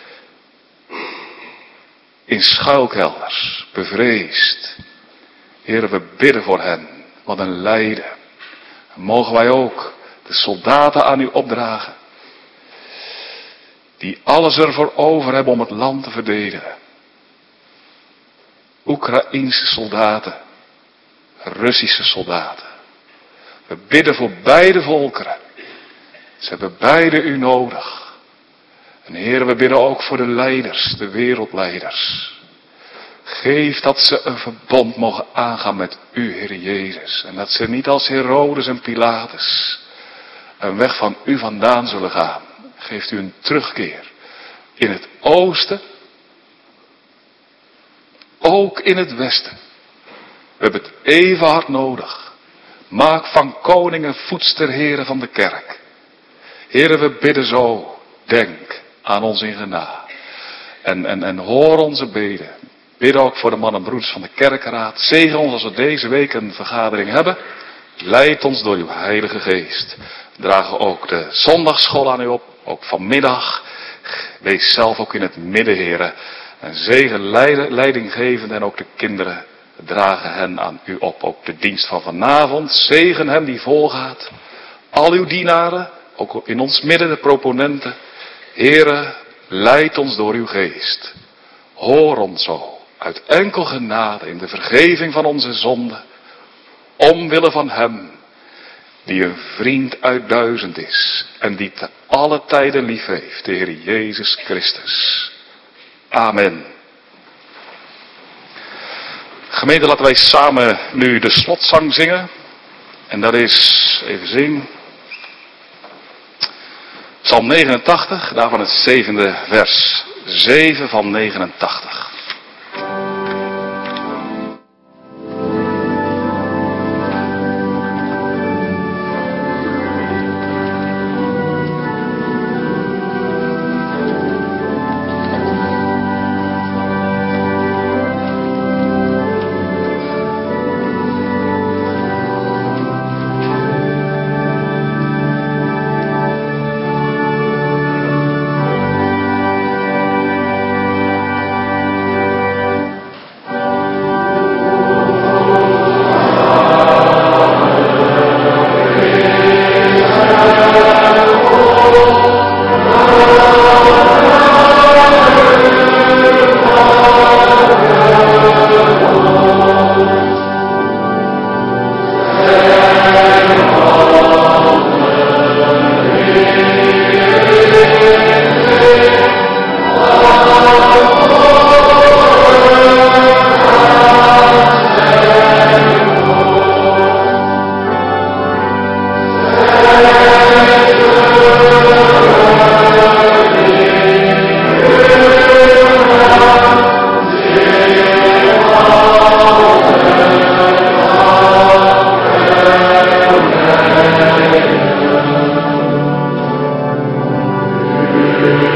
B: in schuilkelders. Bevreesd. Heere, we bidden voor hen. Wat een lijden. En mogen wij ook de soldaten aan u opdragen. Die alles ervoor over hebben om het land te verdedigen. Oekraïense soldaten. Russische soldaten. We bidden voor beide volkeren. Ze hebben beide u nodig. En Heer, we bidden ook voor de leiders, de wereldleiders. Geef dat ze een verbond mogen aangaan met u, Heer Jezus. En dat ze niet als Herodes en Pilatus een weg van u vandaan zullen gaan. Geeft u een terugkeer in het oosten. Ook in het westen. We hebben het even hard nodig. Maak van koningen voedsterheren van de kerk. Heren, we bidden zo. Denk aan ons in genade. En, en, en hoor onze beden. Bid ook voor de mannen en broeders van de kerkenraad. Zegen ons als we deze week een vergadering hebben. Leid ons door uw heilige geest. We dragen ook de zondagsschool aan u op. Ook vanmiddag. Wees zelf ook in het midden, heren. En zegen leidinggevend en ook de kinderen. We dragen hen aan u op. Ook de dienst van vanavond. Zegen hem die volgaat. Al uw dienaren. Ook in ons midden de proponenten. Heren, leid ons door uw geest. Hoor ons zo. Uit enkel genade in de vergeving van onze zonden. Omwille van hem. Die een vriend uit duizend is. En die te alle tijden lief heeft. De Heer Jezus Christus. Amen. Gemeente, laten wij samen nu de slotzang zingen. En dat is, even zien. Psalm negenentachtig, daarvan het zevende vers. zeven van negenentachtig.
C: Thank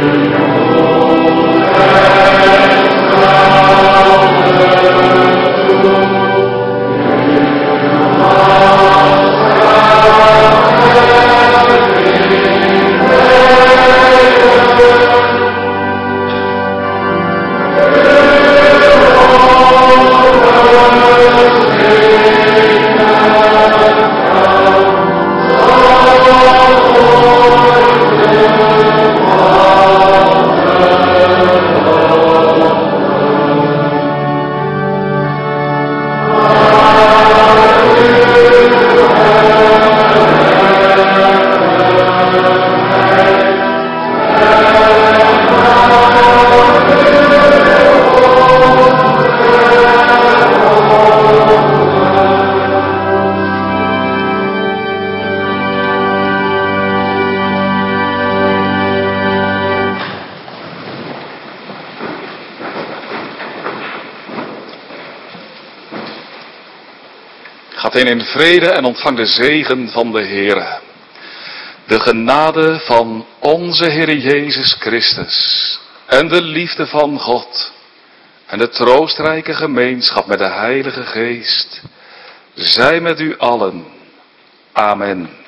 B: Gaat heen in vrede en ontvang de zegen van de Heere. De genade van onze Heer Jezus Christus en de liefde van God en de troostrijke gemeenschap met de Heilige Geest zij met u allen. Amen.